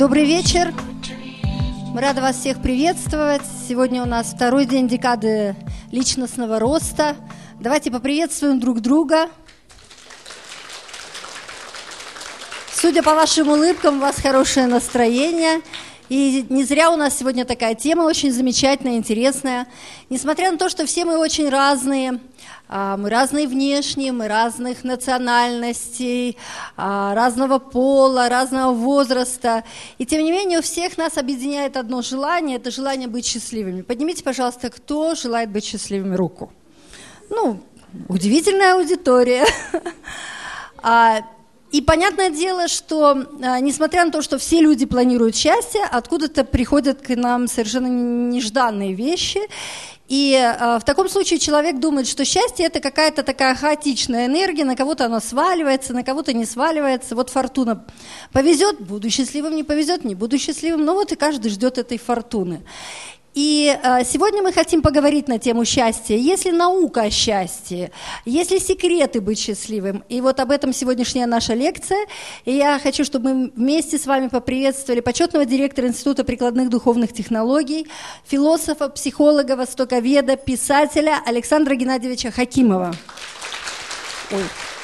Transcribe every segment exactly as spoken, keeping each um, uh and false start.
Добрый вечер. Мы рады вас всех приветствовать. Сегодня у нас второй день декады личностного роста. Давайте поприветствуем друг друга. Судя по вашим улыбкам, у вас хорошее настроение. И не зря у нас сегодня такая тема очень замечательная, интересная. Несмотря на то, что все мы очень разные, мы разные внешне, мы разных национальностей, разного пола, разного возраста. И тем не менее у всех нас объединяет одно желание, это желание быть счастливыми. Поднимите, пожалуйста, кто желает быть счастливыми, руку. Ну, удивительная аудитория. И понятное дело, что, несмотря на то, что все люди планируют счастье, откуда-то приходят к нам совершенно нежданные вещи. И в таком случае человек думает, что счастье – это какая-то такая хаотичная энергия, на кого-то она сваливается, на кого-то не сваливается. Вот фортуна повезет – буду счастливым, не повезет – не буду счастливым. Ну вот и каждый ждет этой фортуны. И сегодня мы хотим поговорить на тему счастья. Есть ли наука о счастье? Есть ли секреты быть счастливым? И вот об этом сегодняшняя наша лекция. И я хочу, чтобы мы вместе с вами поприветствовали почетного директора Института прикладных духовных технологий, философа, психолога, востоковеда, писателя Александра Геннадьевича Хакимова. Ой.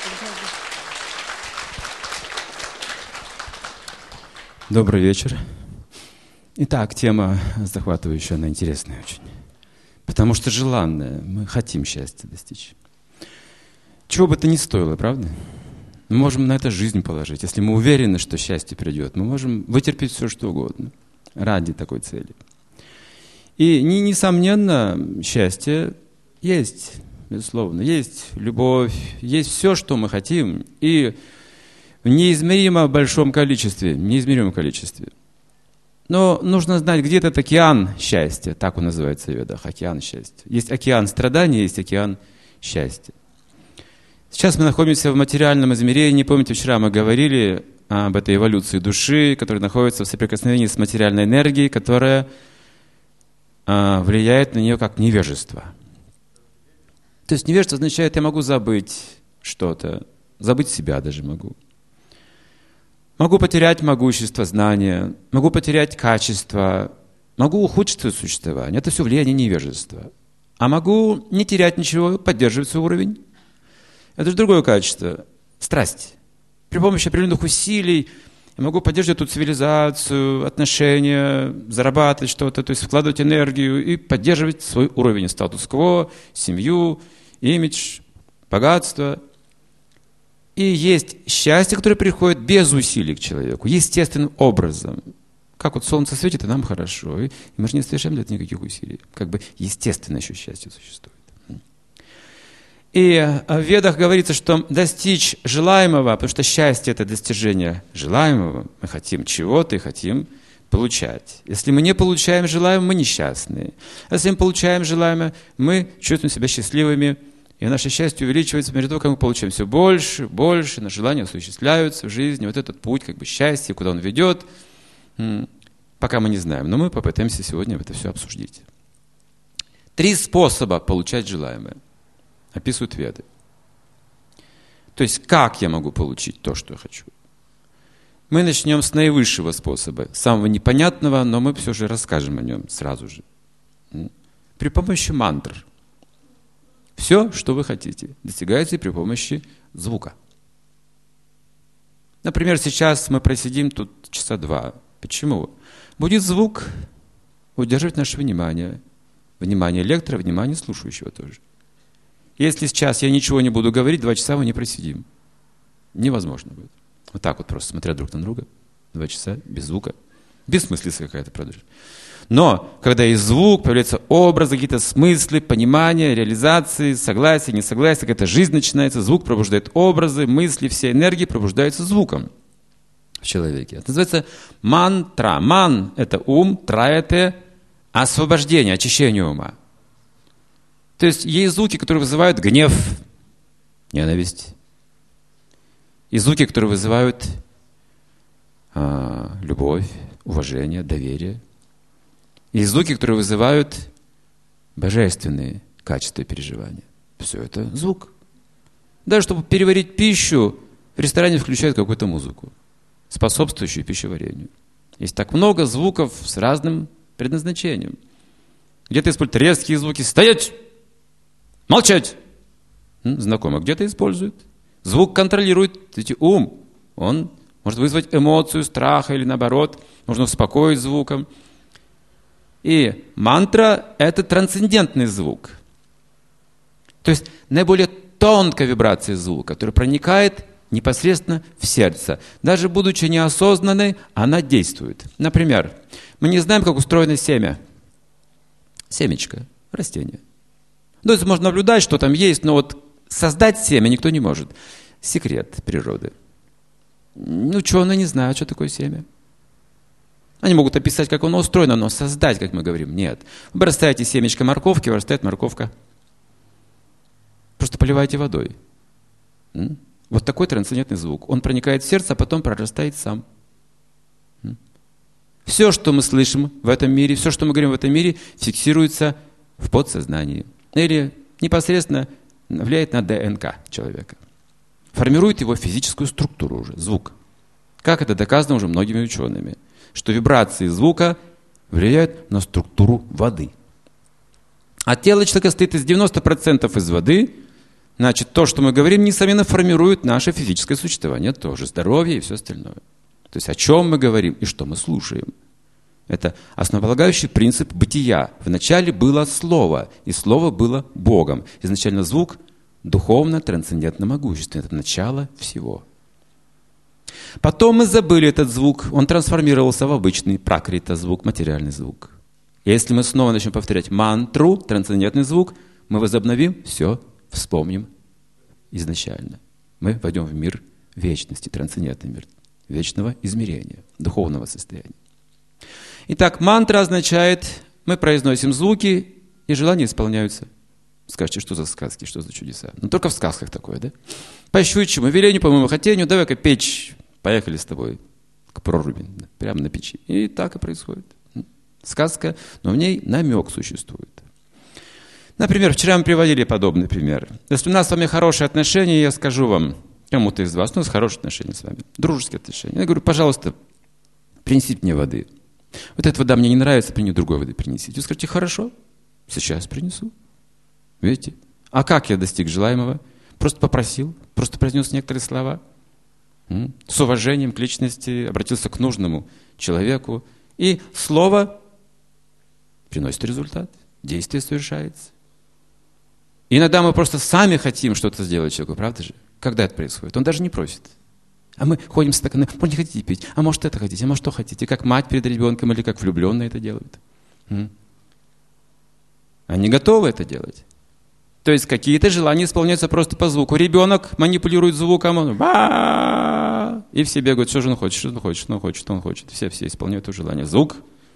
Добрый вечер. Итак, тема захватывающая, она интересная очень. Потому что желанная, мы хотим счастья достичь. Чего бы это ни стоило, правда? Мы можем на это жизнь положить. Если мы уверены, что счастье придет, мы можем вытерпеть все, что угодно ради такой цели. И, несомненно, счастье есть, безусловно. Есть любовь, есть все, что мы хотим. И в неизмеримо большом количестве, неизмеримом количестве. Но нужно знать, где этот океан счастья, так он называется в ведах, океан счастья. Есть океан страдания, есть океан счастья. Сейчас мы находимся в материальном измерении. Помните, вчера мы говорили об этой эволюции души, которая находится в соприкосновении с материальной энергией, которая а, влияет на нее как невежество. То есть невежество означает, я могу забыть что-то, забыть себя даже могу. Могу потерять могущество, знания, могу потерять качество, могу ухудшить свое существование. Это все влияние невежества. А могу не терять ничего, поддерживать свой уровень. Это же другое качество. Страсть. При помощи определенных усилий я могу поддерживать эту цивилизацию, отношения, зарабатывать что-то, то есть вкладывать энергию и поддерживать свой уровень статус-кво, семью, имидж, богатство. И есть счастье, которое приходит без усилий к человеку, естественным образом. Как вот солнце светит, и нам хорошо. И мы же не совершаем для этого никаких усилий. Как бы естественно еще счастье существует. И в Ведах говорится, что достичь желаемого, потому что счастье – это достижение желаемого, мы хотим чего-то и хотим получать. Если мы не получаем желаемое, мы несчастные. Если мы получаем желаемое, мы чувствуем себя счастливыми. И наше счастье увеличивается, по мере того, как мы получаем все больше, больше, наши желания осуществляются в жизни. Вот этот путь как бы счастья, куда он ведет, пока мы не знаем. Но мы попытаемся сегодня это все обсудить. Три способа получать желаемое описывают Веды. То есть, как я могу получить то, что я хочу? Мы начнем с наивысшего способа, самого непонятного, но мы все же расскажем о нем сразу же. При помощи мантр. Все, что вы хотите, достигается при помощи звука. Например, сейчас мы просидим тут часа два. Почему? Будет звук удерживать наше внимание. Внимание лектора, внимание слушающего тоже. Если сейчас я ничего не буду говорить, два часа мы не просидим. Невозможно будет. Вот так вот просто, смотря друг на друга. Два часа без звука. Бессмыслица какая-то, правда же. Но, когда есть звук, появляются образы, какие-то смыслы, понимания, реализации, согласие, несогласие, какая-то жизнь начинается, звук пробуждает образы, мысли, все энергии пробуждаются звуком в человеке. Это называется мантра. Ман – это ум, тра – это освобождение, очищение ума. То есть есть звуки, которые вызывают гнев, ненависть. Есть звуки, которые вызывают а, любовь, уважение, доверие. Есть звуки, которые вызывают божественные качества и переживания. Все это звук. Даже чтобы переварить пищу, в ресторане включают какую-то музыку, способствующую пищеварению. Есть так много звуков с разным предназначением. Где-то используют резкие звуки. Стоять! Молчать! Знакомо. Где-то используют. Звук контролирует ум. Он может вызвать эмоцию страха или наоборот. Можно успокоить звуком. И мантра – это трансцендентный звук. То есть наиболее тонкая вибрация звука, которая проникает непосредственно в сердце. Даже будучи неосознанной, она действует. Например, мы не знаем, как устроено семя. Семечко, растение. То есть можно наблюдать, что там есть, но вот создать семя никто не может. Секрет природы. Ученые не знают, что такое семя. Они могут описать, как оно устроено, но создать, как мы говорим, нет. Вы бросаете семечко морковки, вырастает морковка. Просто поливаете водой. Вот такой трансцендентный звук. Он проникает в сердце, а потом прорастает сам. Все, что мы слышим в этом мире, все, что мы говорим в этом мире, фиксируется в подсознании. Или непосредственно влияет на ДНК человека. Формирует его физическую структуру уже, звук. Как это доказано уже многими учеными. Что вибрации звука влияют на структуру воды. А тело человека состоит из девяноста процентов из воды. Значит, то, что мы говорим, несомненно, формирует наше физическое существование тоже, здоровье и все остальное. То есть о чем мы говорим и что мы слушаем. Это основополагающий принцип бытия. Вначале было слово, и слово было Богом. Изначально звук духовно, трансцендентно могущественный. Это начало всего. Потом мы забыли этот звук, он трансформировался в обычный пракрита звук, материальный звук. И если мы снова начнем повторять мантру, трансцендентный звук, мы возобновим все, вспомним изначально. Мы войдем в мир вечности, трансцендентный мир, вечного измерения, духовного состояния. Итак, мантра означает, мы произносим звуки, и желания исполняются. Скажете, что за сказки, что за чудеса? Но только в сказках такое, да? По щучьему велению, по моему хотению, давай-ка печь, поехали с тобой к проруби, прямо на печи. И так и происходит. Сказка, но в ней намек существует. Например, вчера мы приводили подобный пример. Если у нас с вами хорошие отношения, я скажу вам, кому-то из вас, у нас хорошие отношения с вами, дружеские отношения. Я говорю, пожалуйста, принесите мне воды. Вот эта вода мне не нравится, мне другой воды принесите. Вы скажете, хорошо, сейчас принесу. Видите? А как я достиг желаемого? Просто попросил, просто произнес некоторые слова. С уважением к личности обратился к нужному человеку. И слово приносит результат. Действие совершается. Иногда мы просто сами хотим что-то сделать человеку, правда же? Когда это происходит? Он даже не просит. А мы ходим с стаканом, может, не хотите пить, а может, это хотите, а может, что хотите. Как мать перед ребенком или как влюбленные это делают. Они готовы это делать. То есть какие-то желания исполняются просто по звуку. Ребенок манипулирует звуком, он ба и все бегают, что же он хочет, что он хочет, что он хочет, что он хочет. Все, все исполняют это желание. Звук.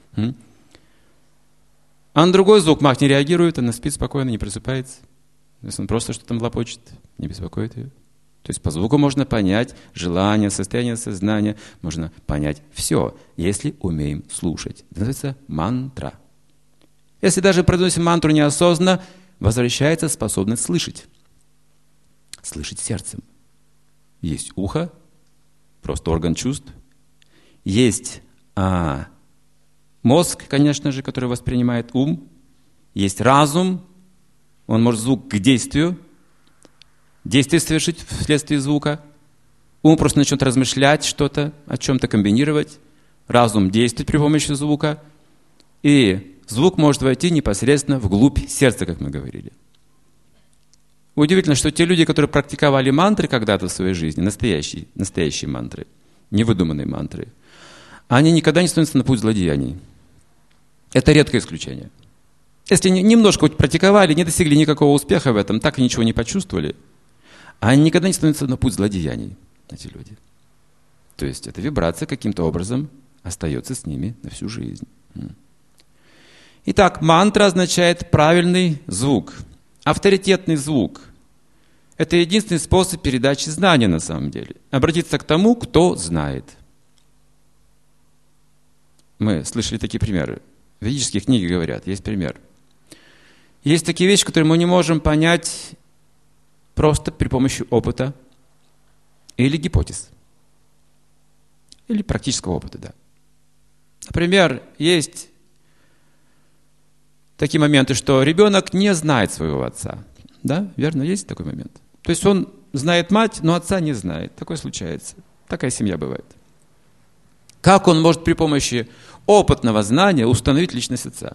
А на другой звук мать не реагирует, она спит спокойно, не просыпается. Если он просто что-то там лопочет, не беспокоит ее. То есть по звуку можно понять желание, состояние сознания, можно понять все, если умеем слушать. Это называется мантра. Если даже произносим мантру неосознанно, возвращается способность слышать. Слышать сердцем. Есть ухо, просто орган чувств. Есть а, мозг, конечно же, который воспринимает ум. Есть разум, он может звук к действию, действие совершить вследствие звука. Ум просто начнет размышлять что-то, о чем-то комбинировать. Разум действует при помощи звука. И звук может войти непосредственно вглубь сердца, как мы говорили. Удивительно, что те люди, которые практиковали мантры когда-то в своей жизни, настоящие, настоящие мантры, невыдуманные мантры, они никогда не становятся на путь злодеяний. Это редкое исключение. Если немножко практиковали, не достигли никакого успеха в этом, так и ничего не почувствовали, они никогда не становятся на путь злодеяний, эти люди. То есть эта вибрация каким-то образом остается с ними на всю жизнь. Итак, мантра означает правильный звук, авторитетный звук. Это единственный способ передачи знания на самом деле. Обратиться к тому, кто знает. Мы слышали такие примеры. В ведические книги говорят, есть пример. Есть такие вещи, которые мы не можем понять просто при помощи опыта или гипотез. Или практического опыта, да. Например, есть такие моменты, что ребенок не знает своего отца. Да, верно, есть такой момент. То есть он знает мать, но отца не знает. Такое случается. Такая семья бывает. Как он может при помощи опытного знания установить личность отца?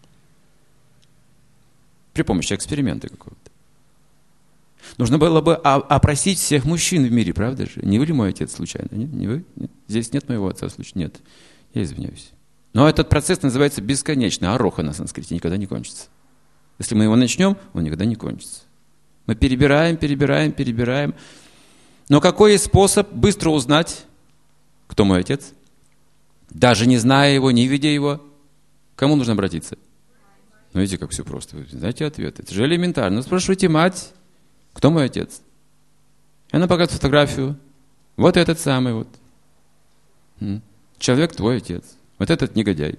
При помощи эксперимента какого-то. Нужно было бы опросить всех мужчин в мире, правда же? Не вы ли мой отец случайно? Нет? Не вы? Нет? Здесь нет моего отца случайно? Нет. Я извиняюсь. Но этот процесс называется бесконечный. Ароха на санскрите никогда не кончится. Если мы его начнем, он никогда не кончится. Мы перебираем, перебираем, перебираем. Но какой есть способ быстро узнать, кто мой отец? Даже не зная его, не видя его, к кому нужно обратиться? Ну, видите, как все просто. Вы знаете ответ. Это же элементарно. Ну, спрашивайте мать, кто мой отец? И она показывает фотографию. Вот этот самый вот. Человек твой отец. Вот этот негодяй.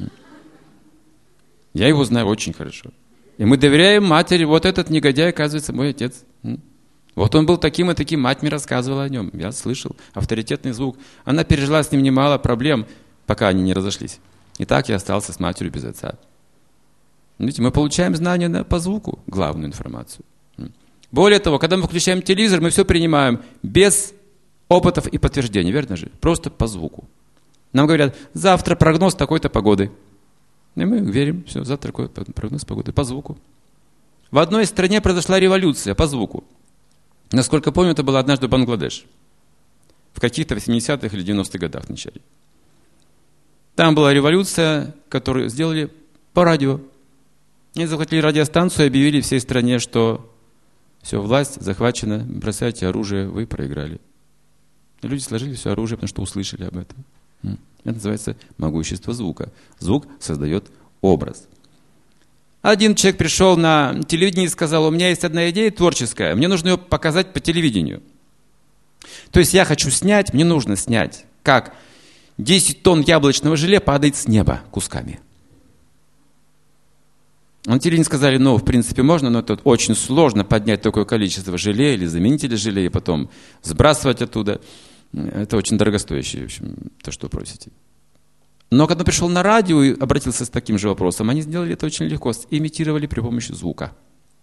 Я его знаю очень хорошо. И мы доверяем матери. Вот этот негодяй, оказывается, мой отец. Вот он был таким и таким. Мать мне рассказывала о нем. Я слышал. Авторитетный звук. Она пережила с ним немало проблем, пока они не разошлись. И так я остался с матерью без отца. Видите, мы получаем знания по звуку, главную информацию. Более того, когда мы включаем телевизор, мы все принимаем без опытов и подтверждений, верно же? Просто по звуку. Нам говорят, завтра прогноз такой-то погоды. И мы верим, все, завтра такой прогноз погоды по звуку. В одной стране произошла революция по звуку. Насколько помню, это было однажды в Бангладеш. В каких-то восьмидесятых или девяностых годах в начале. Там была революция, которую сделали по радио. Они захватили радиостанцию и объявили всей стране, что все, власть захвачена, бросайте оружие, вы проиграли. И люди сложили все оружие, потому что услышали об этом. Это называется могущество звука. Звук создает образ. Один человек пришел на телевидение и сказал, у меня есть одна идея творческая, мне нужно ее показать по телевидению. То есть я хочу снять, мне нужно снять, как десять тонн яблочного желе падает с неба кусками. На телевидении сказали, ну, в принципе, можно, но это очень сложно поднять такое количество желе или заменителя желе и потом сбрасывать оттуда. Это очень дорогостоящее, в общем, то, что вы просите. Но когда пришел на радио и обратился с таким же вопросом, они сделали это очень легко, имитировали при помощи звука.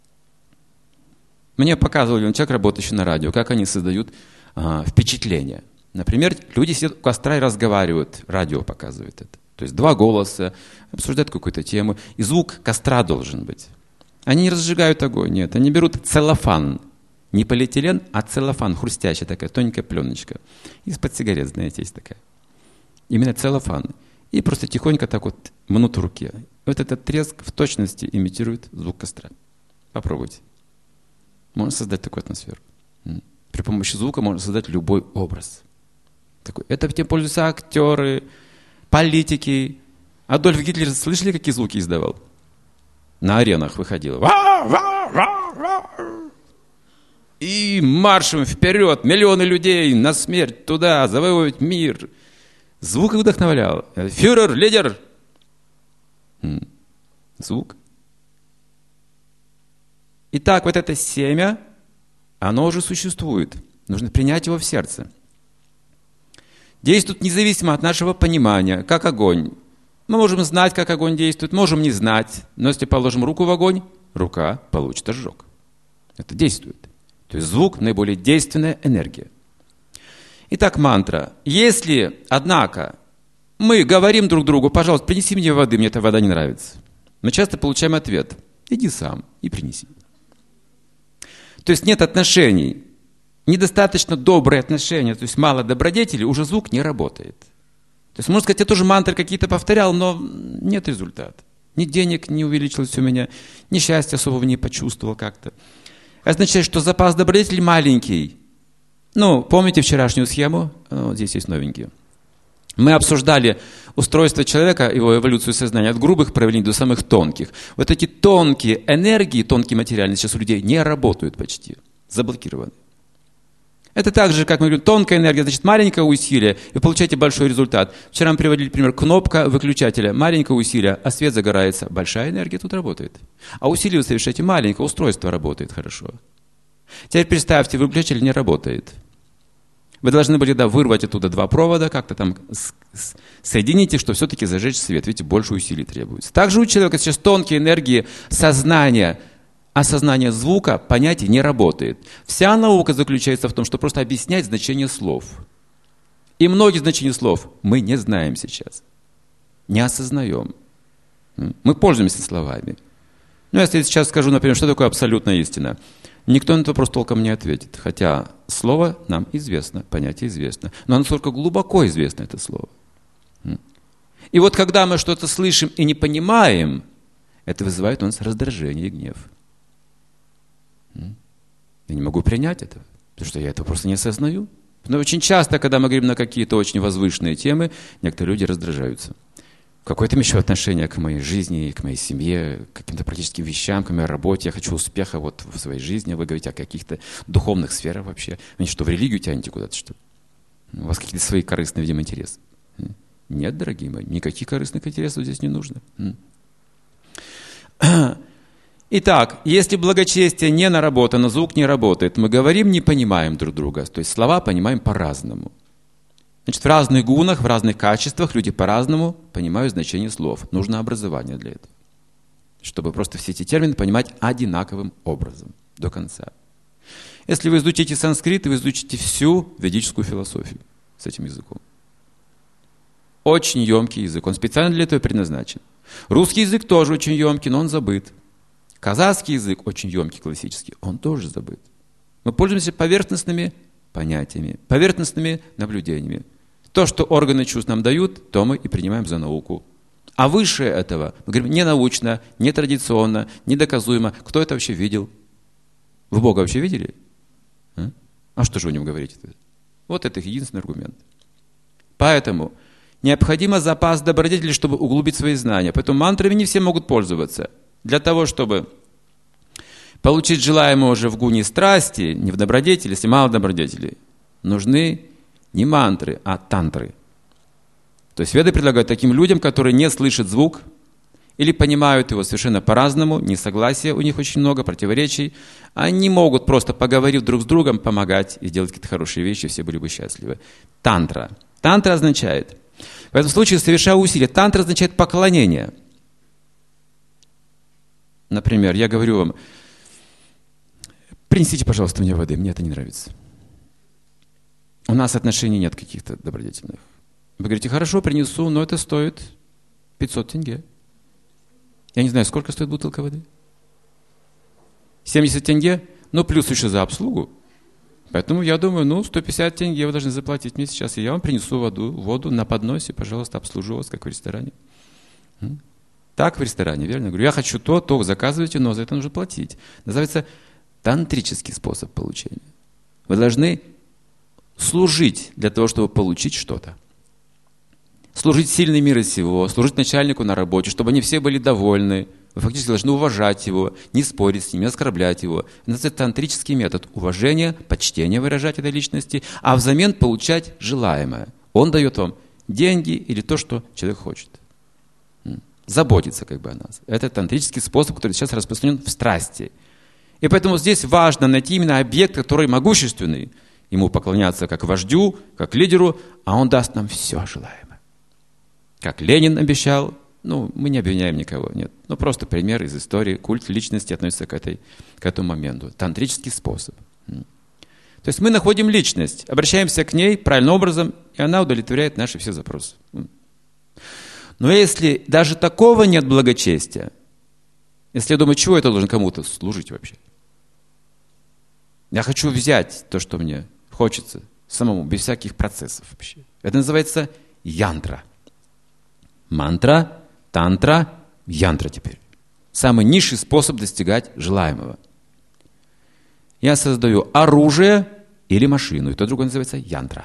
Мне показывали, он человек, работающий на радио, как они создают а, впечатление. Например, люди сидят у костра и разговаривают, радио показывает это. То есть два голоса, обсуждают какую-то тему, и звук костра должен быть. Они не разжигают огонь, нет, они берут целлофан. Не полиэтилен, а целлофан, хрустящая такая, тоненькая пленочка. Из-под сигарет, знаете, есть такая. Именно целлофан. И просто тихонько так вот мнут в руке. Вот этот треск в точности имитирует звук костра. Попробуйте. Можно создать такую атмосферу. При помощи звука можно создать любой образ. Такой. Это тем пользуются актеры, политики. Адольф Гитлер, слышали, какие звуки издавал? На аренах выходил. И маршем вперед, миллионы людей на смерть туда, завоевывать мир. Звук их вдохновлял. Фюрер, лидер. Звук. Итак, вот это семя, оно уже существует. Нужно принять его в сердце. Действует независимо от нашего понимания, как огонь. Мы можем знать, как огонь действует, можем не знать. Но если положим руку в огонь, рука получит ожог. Это действует. То есть звук – наиболее действенная энергия. Итак, мантра. Если, однако, мы говорим друг другу, пожалуйста, принеси мне воды, мне эта вода не нравится. Мы часто получаем ответ, иди сам и принеси. То есть нет отношений, недостаточно добрые отношения, то есть мало добродетели, уже звук не работает. То есть, можно сказать, я тоже мантры какие-то повторял, но нет результата. Ни денег не увеличилось у меня, ни счастья особого не почувствовал как-то. Означает, что запас добродетелей маленький. Ну, помните вчерашнюю схему? Вот здесь есть новенькие. Мы обсуждали устройство человека, его эволюцию сознания от грубых проявлений до самых тонких. Вот эти тонкие энергии, тонкие материальные сейчас у людей не работают почти, заблокированы. Это так же, как мы говорим, тонкая энергия, значит маленькое усилие, и вы получаете большой результат. Вчера мы приводили пример, кнопка выключателя, маленькое усилие, а свет загорается. Большая энергия тут работает. А усилие вы совершаете маленькое, устройство работает хорошо. Теперь представьте, выключатель не работает. Вы должны были да, вырвать оттуда два провода, как-то там соедините, что все-таки зажечь свет. Видите, больше усилий требуется. Также у человека сейчас тонкие энергии сознания, осознание звука, понятие не работает. Вся наука заключается в том, что просто объяснять значение слов. И многие значения слов мы не знаем сейчас. Не осознаем. Мы пользуемся словами. Ну, если я сейчас скажу, например, что такое абсолютная истина, никто на этот вопрос толком не ответит. Хотя слово нам известно, понятие известно. Но насколько глубоко известно это слово. И вот когда мы что-то слышим и не понимаем, это вызывает у нас раздражение и гнев. Я не могу принять этого, потому что я этого просто не осознаю. Но очень часто, когда мы говорим на какие-то очень возвышенные темы, некоторые люди раздражаются. Какое-то еще отношение к моей жизни, к моей семье, к каким-то практическим вещам, к моей работе. Я хочу успеха вот в своей жизни. Вы говорите о каких-то духовных сферах вообще. Вы что, в религию тянете куда-то, что ли? У вас какие-то свои корыстные, видимо, интересы. Нет, дорогие мои, никаких корыстных интересов здесь не нужно. Итак, если благочестие не наработано, звук не работает, мы говорим, не понимаем друг друга. То есть слова понимаем по-разному. Значит, в разных гунах, в разных качествах люди по-разному понимают значение слов. Нужно образование для этого. Чтобы просто все эти термины понимать одинаковым образом до конца. Если вы изучите санскрит, вы изучите всю ведическую философию с этим языком. Очень емкий язык, он специально для этого предназначен. Русский язык тоже очень емкий, но он забыт. Казахский язык очень емкий, классический, он тоже забыт. Мы пользуемся поверхностными понятиями, поверхностными наблюдениями. То, что органы чувств нам дают, то мы и принимаем за науку. А выше этого, мы говорим, не научно, не традиционно, недоказуемо. Кто это вообще видел? Вы Бога вообще видели? А, а что же о нем говорить? Вот это единственный аргумент. Поэтому необходимо запас добродетели, чтобы углубить свои знания. Поэтому мантрами не все могут пользоваться. Для того, чтобы получить желаемое уже в гуне страсти, не в добродетели, если мало добродетелей, нужны не мантры, а тантры. То есть веды предлагают таким людям, которые не слышат звук или понимают его совершенно по-разному, несогласия у них очень много, противоречий, они могут просто, поговорив друг с другом, помогать и делать какие-то хорошие вещи, все были бы счастливы. Тантра. Тантра означает, в этом случае совершая усилия, тантра означает поклонение. Например, я говорю вам, принесите, пожалуйста, мне воды, мне это не нравится. У нас отношений нет каких-то добродетельных. Вы говорите, хорошо, принесу, но это стоит пятьсот тенге. Я не знаю, сколько стоит бутылка воды? семьдесят тенге? Ну, плюс еще за обслугу. Поэтому я думаю, ну, сто пятьдесят тенге вы должны заплатить мне сейчас, и я вам принесу воду, воду на подносе, пожалуйста, обслужу вас, как в ресторане. Так в ресторане, верно? Я говорю, я хочу то, то заказывайте, но за это нужно платить. Называется тантрический способ получения. Вы должны служить для того, чтобы получить что-то. Служить сильной мира сего, служить начальнику на работе, чтобы они все были довольны. Вы фактически должны уважать его, не спорить с ним, не оскорблять его. Это тантрический метод уважения, почтения выражать этой личности, а взамен получать желаемое. Он дает вам деньги или то, что человек хочет. Заботиться как бы о нас. Это тантрический способ, который сейчас распространен в страсти. И поэтому здесь важно найти именно объект, который могущественный. Ему поклоняться как вождю, как лидеру, а он даст нам все желаемое. Как Ленин обещал, ну, мы не обвиняем никого, нет. Ну, просто пример из истории, культ личности относится к, этой, к этому моменту. Тантрический способ. То есть мы находим личность, обращаемся к ней правильным образом, и она удовлетворяет наши все запросы. Но если даже такого нет благочестия, если я думаю, чего это должен кому-то служить вообще? Я хочу взять то, что мне хочется, самому, без всяких процессов вообще. Это называется янтра. Мантра, тантра, янтра теперь. Самый низший способ достигать желаемого. Я создаю оружие или машину, и то другое называется янтра.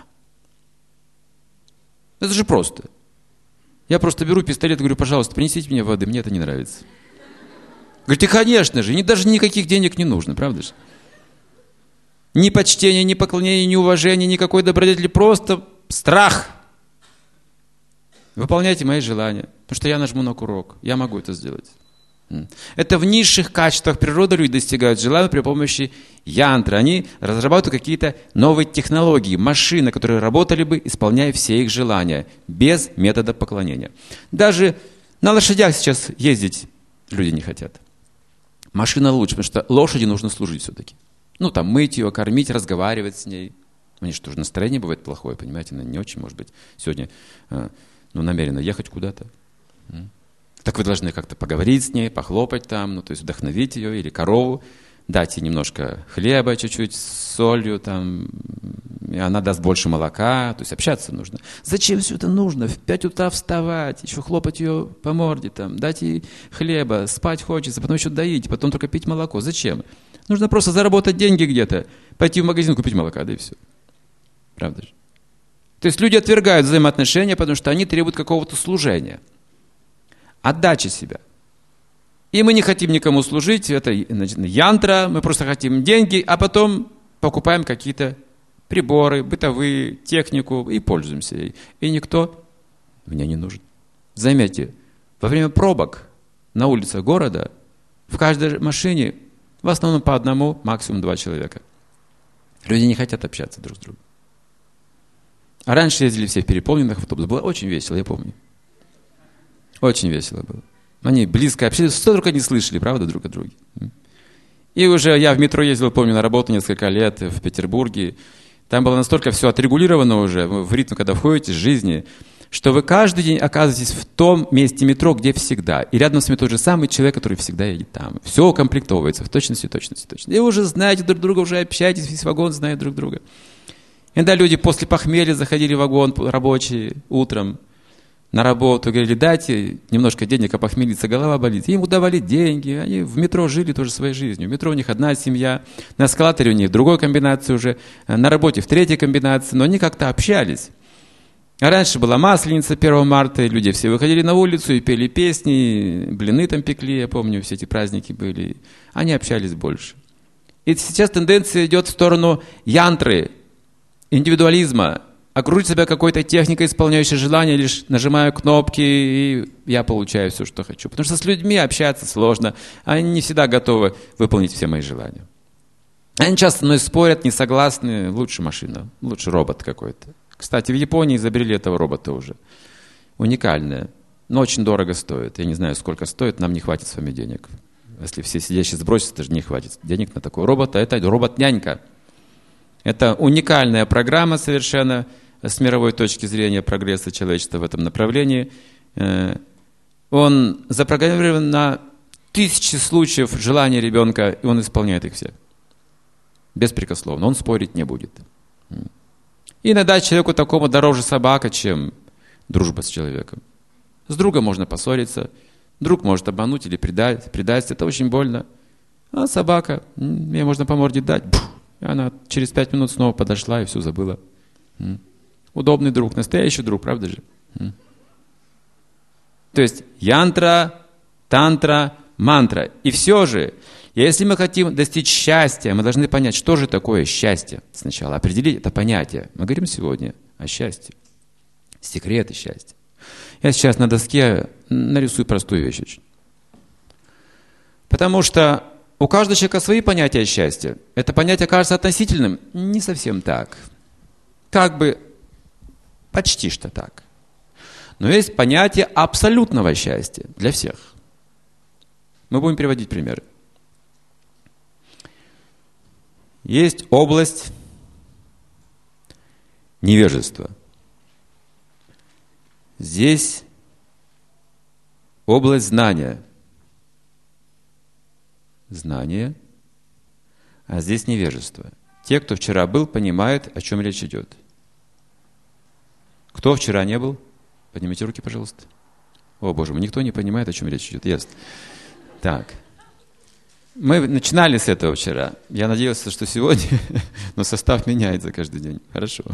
Это же просто. Я просто беру пистолет и говорю, пожалуйста, принесите мне воды, мне это не нравится. Говорите, конечно же, даже никаких денег не нужно, правда же? Ни почтения, ни поклонения, ни уважения, никакой добродетели, просто страх. Выполняйте мои желания, потому что я нажму на курок, я могу это сделать. Это в низших качествах природы люди достигают желания при помощи янтры. Они разрабатывают какие-то новые технологии, машины, которые работали бы, исполняя все их желания, без метода поклонения. Даже на лошадях сейчас ездить люди не хотят. Машина лучше, потому что лошади нужно служить все-таки. Ну, там, мыть ее, кормить, разговаривать с ней. У них тоже настроение бывает плохое, понимаете, она не очень, может быть, сегодня ну, намерена ехать куда-то. Так вы должны как-то поговорить с ней, похлопать там, ну, то есть вдохновить ее, или корову, дать ей немножко хлеба чуть-чуть с солью, там, и она даст больше молока, то есть общаться нужно. Зачем все это нужно? В пять утра вставать, еще хлопать ее по морде, там, дать ей хлеба, спать хочется, потом еще доить, потом только пить молоко. Зачем? Нужно просто заработать деньги где-то, пойти в магазин, купить молока, да и все. Правда же? То есть люди отвергают взаимоотношения, потому что они требуют какого-то служения. Отдачи себя. И мы не хотим никому служить, это янтра, мы просто хотим деньги, а потом покупаем какие-то приборы, бытовые, технику и пользуемся ей. И никто мне не нужен. Заметьте, во время пробок на улицах города в каждой машине в основном по одному, максимум два человека. Люди не хотят общаться друг с другом. А раньше ездили все в переполненных автобусах. Было очень весело, я помню. Очень весело было. Они близко общались, что только не слышали, правда, друг от друга. И уже я в метро ездил, помню, на работу несколько лет в Петербурге. Там было настолько все отрегулировано уже, в ритм, когда входите в жизни, что вы каждый день оказываетесь в том месте метро, где всегда. И рядом с вами тот же самый человек, который всегда едет там. Все укомплектовывается в точности, точности, точности. И вы уже знаете друг друга, уже общаетесь, весь вагон знает друг друга. Иногда люди после похмелья заходили в вагон рабочие утром на работу, говорили, дайте немножко денег, а похмелиться, голова болит. И им давали деньги, они в метро жили тоже своей жизнью. В метро у них одна семья, на эскалаторе у них в другой комбинации уже, на работе в третьей комбинации, но они как-то общались. А раньше была Масленица первого марта, и люди все выходили на улицу и пели песни, блины там пекли, я помню, все эти праздники были. Они общались больше. И сейчас тенденция идет в сторону янтры, индивидуализма, окружить себя какой-то техникой, исполняющей желания, лишь нажимаю кнопки, и я получаю все, что хочу. Потому что с людьми общаться сложно, они не всегда готовы выполнить все мои желания. Они часто со мной спорят, не согласны, лучше машина, лучше робот какой-то. Кстати, в Японии изобрели этого робота уже. Уникальное, но очень дорого стоит. Я не знаю, сколько стоит, нам не хватит с вами денег. Если все сидящие сбросят, даже не хватит денег на такого робота. Это робот-нянька. Это уникальная программа совершенно с мировой точки зрения прогресса человечества в этом направлении. Он запрограммирован на тысячи случаев желания ребенка, и он исполняет их все. Беспрекословно. Он спорить не будет. И иногда человеку такому дороже собака, чем дружба с человеком. С другом можно поссориться, друг может обмануть или предать, предать. Это очень больно. А собака, ей можно по морде дать, и она через пять минут снова подошла и все забыла. Удобный друг, настоящий друг, правда же? То есть янтра, тантра, мантра. И все же, если мы хотим достичь счастья, мы должны понять, что же такое счастье сначала. Определить это понятие. Мы говорим сегодня о счастье. Секреты счастья. Я сейчас на доске нарисую простую вещь очень. Потому что у каждого человека свои понятия счастья. Это понятие кажется относительным. Не совсем так. Как бы почти что так. Но есть понятие абсолютного счастья для всех. Мы будем приводить примеры. Есть область невежества. Здесь область знания. Знание, а здесь невежество. Те, кто вчера был, понимают, о чем речь идет. Кто вчера не был? Поднимите руки, пожалуйста. О, Боже мой, никто не понимает, о чем речь идет. Ясно. Так. Мы начинали с этого вчера. Я надеялся, что сегодня, но состав меняется каждый день. Хорошо.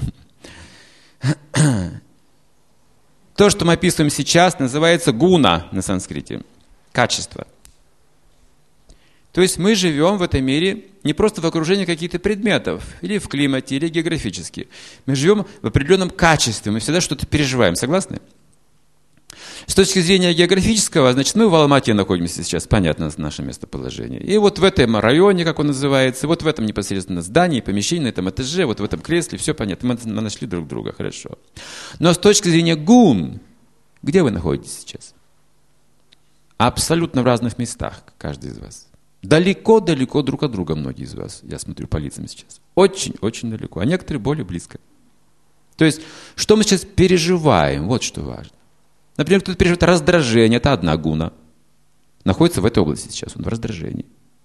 То, что мы описываем сейчас, называется гуна на санскрите. Качество. То есть мы живем в этом мире не просто в окружении каких-то предметов, или в климате, или географически. Мы живем в определенном качестве, мы всегда что-то переживаем. Согласны? С точки зрения географического, значит, мы в Алмате находимся сейчас, понятно, наше местоположение. И вот в этом районе, как он называется, вот в этом непосредственно здании, помещении, на этом этаже, вот в этом кресле, все понятно. Мы, мы нашли друг друга, хорошо. Но с точки зрения гун, где вы находитесь сейчас? Абсолютно в разных местах, каждый из вас. Далеко-далеко друг от друга многие из вас. Я смотрю по лицам сейчас. Очень-очень далеко, а некоторые более близко. То есть, что мы сейчас переживаем, вот что важно. Например, кто-то переживает раздражение, это одна гуна. Находится в этой области сейчас, он в раздражении.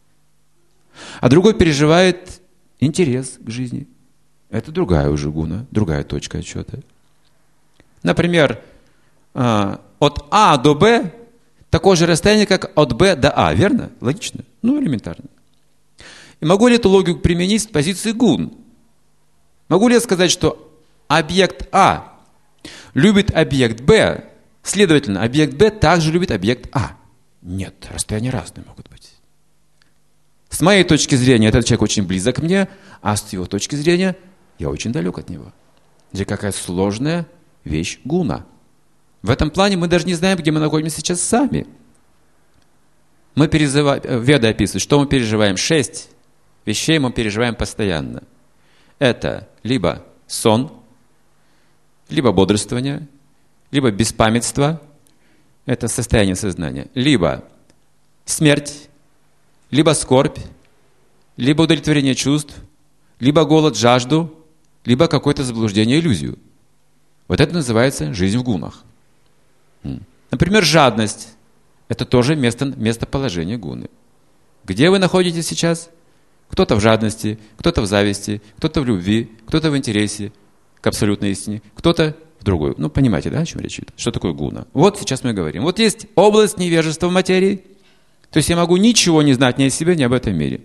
А другой переживает интерес к жизни. Это другая уже гуна, другая точка отсчета. Например, от А до Б такое же расстояние, как от Б до А, верно? Логично? Ну, элементарно. И могу ли эту логику применить с позиции гун? Могу ли я сказать, что объект А любит объект Б, следовательно, объект Б также любит объект А? Нет, расстояния разные могут быть. С моей точки зрения, этот человек очень близок к мне, а с его точки зрения я очень далек от него. Это какая сложная вещь гуна. В этом плане мы даже не знаем, где мы находимся сейчас сами. Мы переживаем, Веды описывают, что мы переживаем. Шесть вещей мы переживаем постоянно. Это либо сон, либо бодрствование, либо беспамятство, это состояние сознания, либо смерть, либо скорбь, либо удовлетворение чувств, либо голод, жажду, либо какое-то заблуждение, иллюзию. Вот это называется жизнь в гунах. Например, жадность – это тоже место, местоположение гуны. Где вы находитесь сейчас? Кто-то в жадности, кто-то в зависти, кто-то в любви, кто-то в интересе к абсолютной истине, кто-то в другую. Ну, понимаете, да, о чем речь идет? Что такое гуна? Вот сейчас мы говорим. Вот есть область невежества в материи. То есть я могу ничего не знать ни о себе, ни об этом мире.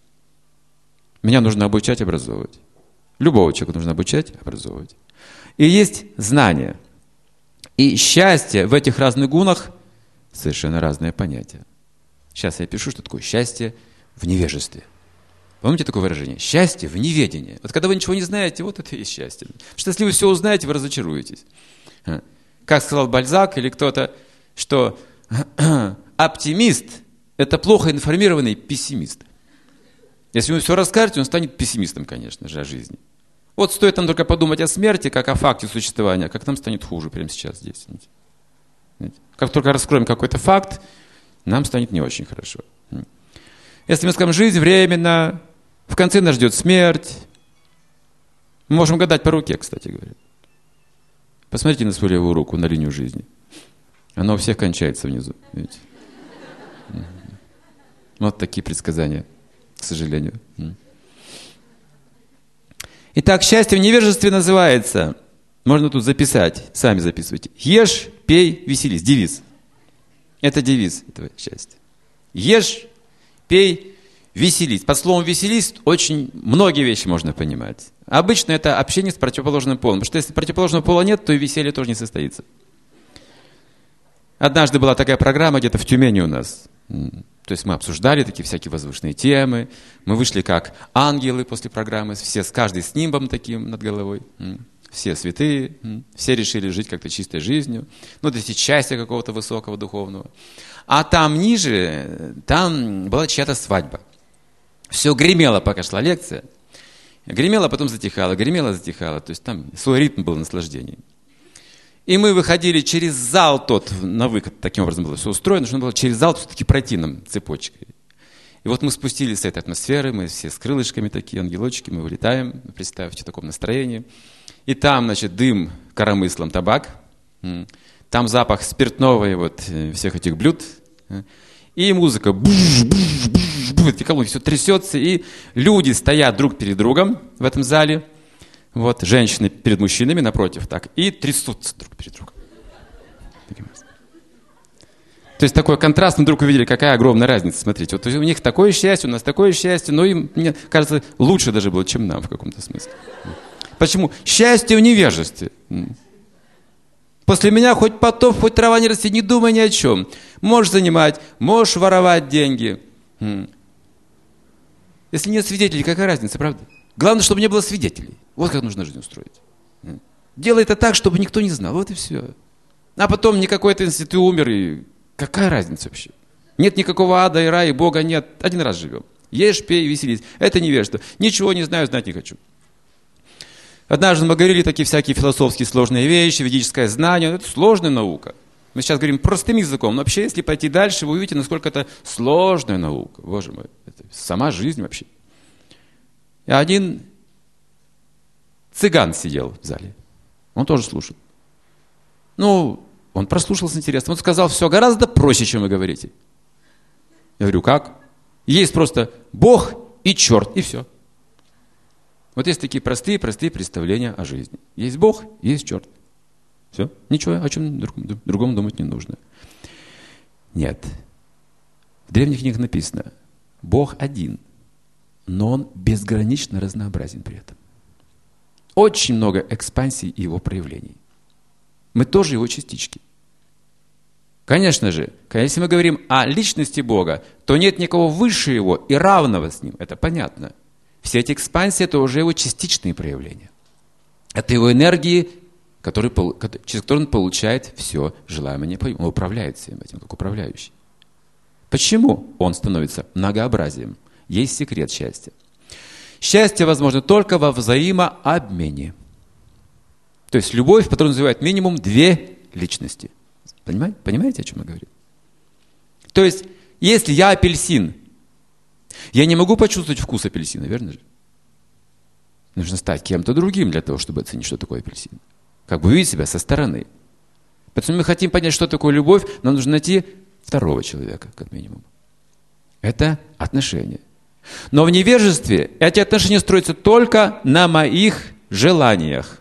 Меня нужно обучать, образовывать. Любого человека нужно обучать, образовывать. И есть знание. И счастье в этих разных гунах совершенно разные понятия. Сейчас я пишу, что такое счастье в невежестве. Помните такое выражение? Счастье в неведении. Вот когда вы ничего не знаете, вот это и есть счастье. Потому что если вы все узнаете, вы разочаруетесь. Как сказал Бальзак или кто-то, что оптимист – это плохо информированный пессимист. Если вы все расскажете, он станет пессимистом, конечно же, о жизни. Вот стоит нам только подумать о смерти, как о факте существования, как нам станет хуже прямо сейчас здесь. Как только раскроем какой-то факт, нам станет не очень хорошо. Если мы скажем, жизнь временна, в конце нас ждет смерть. Мы можем гадать по руке, кстати говоря. Посмотрите на свою левую руку, на линию жизни. Она у всех кончается внизу. Видите? Вот такие предсказания, к сожалению. Итак, счастье в невежестве называется, можно тут записать, сами записывайте. Ешь, пей, веселись. Девиз. Это девиз этого счастья. Ешь, пей, веселись. Под словом «веселись» очень многие вещи можно понимать. Обычно это общение с противоположным полом. Потому что если противоположного пола нет, то и веселье тоже не состоится. Однажды была такая программа где-то в Тюмени у нас. То есть мы обсуждали такие всякие возвышенные темы. Мы вышли как ангелы после программы. Все, каждый с нимбом таким над головой. Все святые. Все решили жить как-то чистой жизнью. Ну, достичь счастья какого-то высокого духовного. А там ниже, там была чья-то свадьба. Все гремело, пока шла лекция. Гремело, потом затихало, гремело, затихало. То есть там свой ритм был наслаждения. И мы выходили через зал тот, на выход, таким образом было все устроено, что надо было через зал все-таки пройти нам цепочкой. И вот мы спустились с этой атмосферы, мы все с крылышками такие, ангелочки, мы вылетаем, представьте, в таком настроении. И там, значит, дым коромыслом, табак, там запах спиртного и вот всех этих блюд, и музыка, буш, буш, буш, буш, эти колонки, все трясется, и люди стоят друг перед другом в этом зале, вот, женщины перед мужчинами напротив, так, и трясутся друг перед другом. То есть такой контраст, мы вдруг увидели, какая огромная разница, смотрите, вот у них такое счастье, у нас такое счастье, но им, мне кажется, лучше даже было, чем нам в каком-то смысле. Почему? Счастье в невежестве. После меня хоть потоп, хоть трава не растет, не думай ни о чем. Можешь занимать, можешь воровать деньги. Если нет свидетелей, какая разница, правда? Главное, чтобы не было свидетелей. Вот как нужно жизнь устроить. Делай это так, чтобы никто не знал. Вот и все. А потом никакой ответственности, ты умер, и какая разница вообще? Нет никакого ада и рая, и Бога нет. Один раз живем. Ешь, пей, веселись. Это невежество. Ничего не знаю, знать не хочу. Однажды мы говорили такие всякие философские сложные вещи, ведическое знание. Это сложная наука. Мы сейчас говорим простым языком. Но вообще, если пойти дальше, вы увидите, насколько это сложная наука. Боже мой, это сама жизнь вообще. И один цыган сидел в зале. Он тоже слушал. Ну, он прослушал с интересом. Он сказал, все гораздо проще, чем вы говорите. Я говорю, как? Есть просто Бог и черт, и все. Вот есть такие простые-простые представления о жизни. Есть Бог, есть черт. Все. Ничего о чем другом, другом думать не нужно. Нет. В древних книгах написано, Бог один, но Он безгранично разнообразен при этом. Очень много экспансий и Его проявлений. Мы тоже Его частички. Конечно же, если мы говорим о личности Бога, то нет никого выше Его и равного с Ним. Это понятно. Все эти экспансии – это уже Его частичные проявления. Это Его энергии, которые, через которые Он получает все желаемое. Он управляет всем этим, как управляющий. Почему Он становится многообразием? Есть секрет счастья. Счастье возможно только во взаимообмене. То есть любовь, которую называют минимум две личности. Понимаете, понимаете, о чем я говорю? То есть, если я апельсин, я не могу почувствовать вкус апельсина, верно же? Нужно стать кем-то другим для того, чтобы оценить, что такое апельсин. Как бы увидеть себя со стороны. Поэтому мы хотим понять, что такое любовь, нам нужно найти второго человека, как минимум. Это отношения. Но в невежестве эти отношения строятся только на моих желаниях.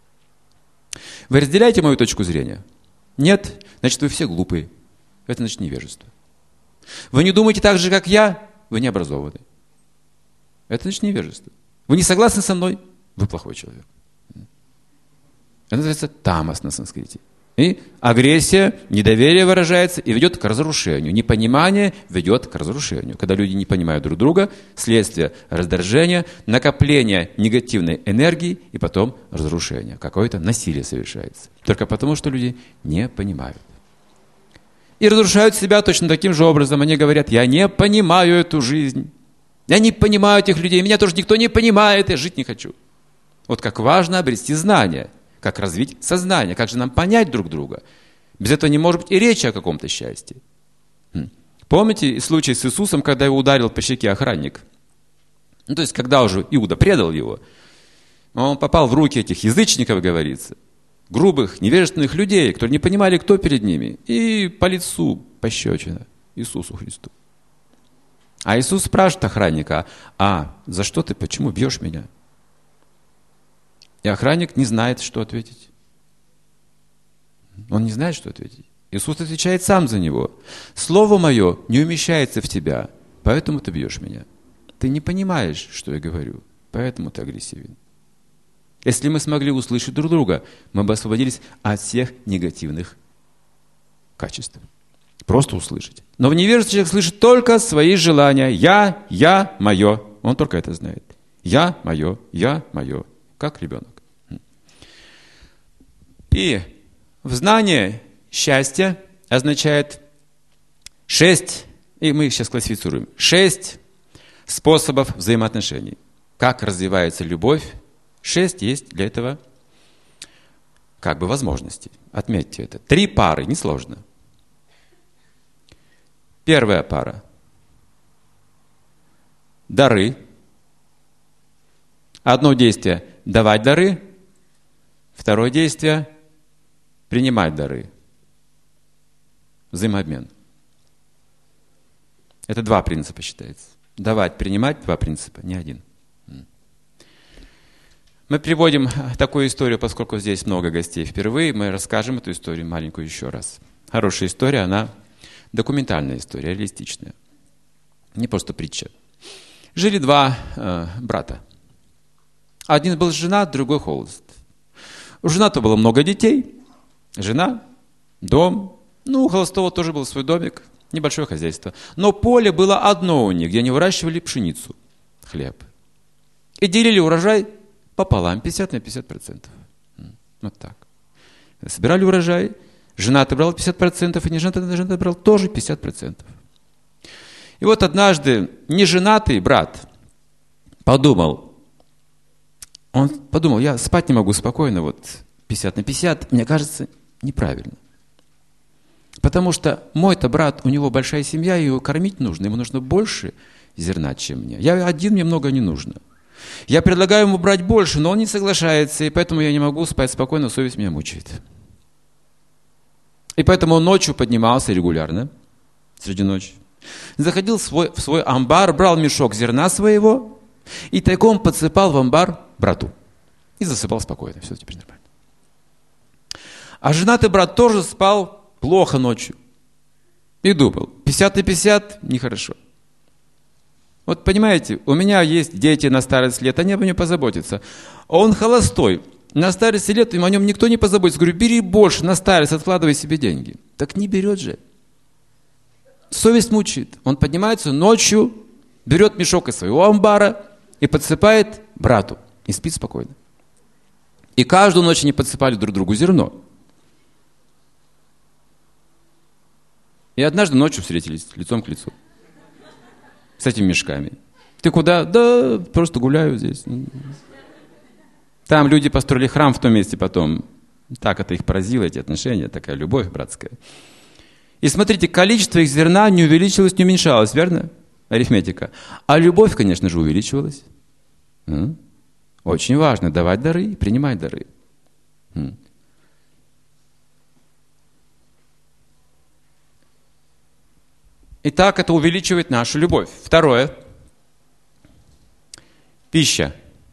Вы разделяете мою точку зрения? Нет? Значит, вы все глупые. Это значит невежество. Вы не думаете так же, как я? Вы не образованы. Это значит невежество. Вы не согласны со мной? Вы плохой человек. Это называется тамас на санскрите. И агрессия, недоверие выражается и ведет к разрушению. Непонимание ведет к разрушению. Когда люди не понимают друг друга, следствие раздражения, накопление негативной энергии и потом разрушение. Какое-то насилие совершается. Только потому, что люди не понимают. И разрушают себя точно таким же образом. Они говорят, я не понимаю эту жизнь. Я не понимаю этих людей. Меня тоже никто не понимает. Я жить не хочу. Вот как важно обрести знания. Как развить сознание, как же нам понять друг друга. Без этого не может быть и речи о каком-то счастье. Помните случай с Иисусом, когда его ударил по щеке охранник? Ну, то есть, когда уже Иуда предал его, он попал в руки этих язычников, говорится, грубых, невежественных людей, которые не понимали, кто перед ними, и по лицу пощечина Иисусу Христу. А Иисус спрашивает охранника, а за что ты, почему бьешь меня? И охранник не знает, что ответить. Он не знает, что ответить. Иисус отвечает сам за него. Слово мое не умещается в тебя, поэтому ты бьешь меня. Ты не понимаешь, что я говорю, поэтому ты агрессивен. Если мы смогли услышать друг друга, мы бы освободились от всех негативных качеств. Просто услышать. Но в невежестве человек слышит только свои желания. Я, я, мое. Он только это знает. Я, мое, я, мое. Как ребенок. И в знании счастье означает шесть, и мы их сейчас классифицируем, шесть способов взаимоотношений. Как развивается любовь, шесть есть для этого как бы возможности. Отметьте это. Три пары, несложно. Первая пара. Дары. Одно действие – давать дары. Второе действие – принимать дары. Взаимообмен. Это два принципа считается. Давать, принимать – два принципа, не один. Мы приводим такую историю, поскольку здесь много гостей впервые, мы расскажем эту историю маленькую еще раз. Хорошая история, она документальная история, реалистичная. Не просто притча. Жили два э, брата. Один был женат, другой холост. У жена-то было много детей. Жена, дом. Ну, у холостого тоже был свой домик, небольшое хозяйство. Но поле было одно у них, где они выращивали пшеницу, хлеб. И делили урожай пополам, пятьдесят на пятьдесят процентов. Вот так. Собирали урожай, Женатый брал пятьдесят процентов, и неженатый женатый брал тоже пятьдесят процентов. И вот однажды неженатый брат подумал, он подумал, я спать не могу спокойно, вот пятьдесят на пятьдесят, мне кажется, неправильно. Потому что мой-то брат, у него большая семья, его кормить нужно, ему нужно больше зерна, чем мне. Я один, мне много не нужно. Я предлагаю ему брать больше, но он не соглашается, и поэтому я не могу спать спокойно, совесть меня мучает. И поэтому он ночью поднимался регулярно, среди ночи, заходил в свой, в свой амбар, брал мешок зерна своего и тайком подсыпал в амбар брату. И засыпал спокойно, все теперь нормально. А женатый брат тоже спал плохо ночью. И думал, пятьдесят на пятьдесят нехорошо. Вот понимаете, у меня есть дети на старость лет, они обо мне позаботятся. А он холостой. На старости лет о нем никто не позаботится. Говорю, бери больше, на старость откладывай себе деньги. Так не берет же. Совесть мучает. Он поднимается ночью, берет мешок из своего амбара и подсыпает брату. И спит спокойно. И каждую ночь они подсыпали друг другу зерно. И однажды ночью встретились лицом к лицу. С этими мешками. Ты куда? Да, просто гуляю здесь. Там люди построили храм в том месте потом. Так это их поразило, эти отношения, такая любовь братская. И смотрите, количество их зерна не увеличилось, не уменьшалось, верно? Арифметика. А любовь, конечно же, увеличивалась. Очень важно давать дары и принимать дары. Итак, это увеличивает нашу любовь. Второе. Пища.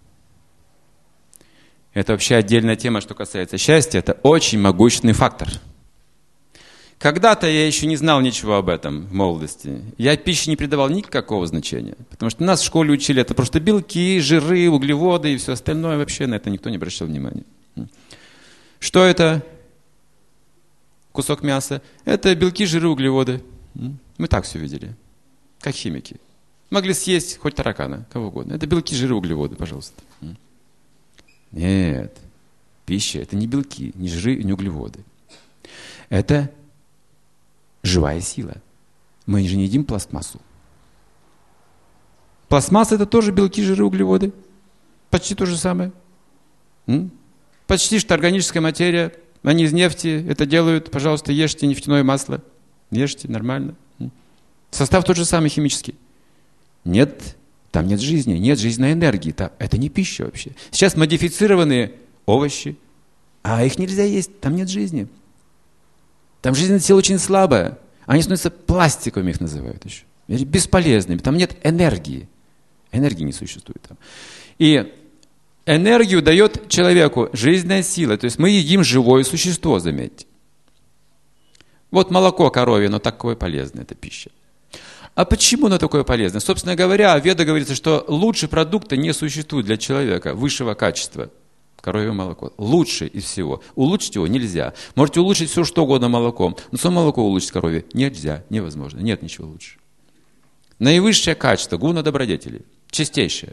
Это вообще отдельная тема, что касается счастья. Это очень могущественный фактор. Когда-то я еще не знал ничего об этом в молодости. Я пище не придавал никакого значения. Потому что нас в школе учили, это просто белки, жиры, углеводы и все остальное. Вообще на это никто не обращал внимания. Что это? Кусок мяса. Это белки, жиры, углеводы. Мы так все видели, как химики. Могли съесть хоть таракана, кого угодно. Это белки, жиры, углеводы, пожалуйста. Нет, пища – это не белки, не жиры, не углеводы. Это живая сила. Мы же не едим пластмассу. Пластмасса – это тоже белки, жиры, углеводы. Почти то же самое. М? Почти что органическая материя. Они из нефти это делают. Пожалуйста, ешьте нефтяное масло. Ешьте, нормально. Состав тот же самый химический. Нет, там нет жизни, нет жизненной энергии. Это не пища вообще. Сейчас модифицированные овощи, а их нельзя есть, там нет жизни. Там жизненная сила очень слабая. Они становятся пластиковыми, их называют еще. Бесполезными, там нет энергии. Энергии не существует там. И энергию дает человеку жизненная сила. То есть мы едим живое существо, заметьте. Вот молоко коровье, оно такое полезное, это пища. А почему оно такое полезное? Собственно говоря, в Ведах говорится, что лучше продукта не существует для человека высшего качества. Коровье молоко. Лучше из всего. Улучшить его нельзя. Можете улучшить все, что угодно молоком. Но само молоко улучшить коровье нельзя, невозможно. Нет ничего лучше. Наивысшее качество, гуна добродетели. Чистейшее.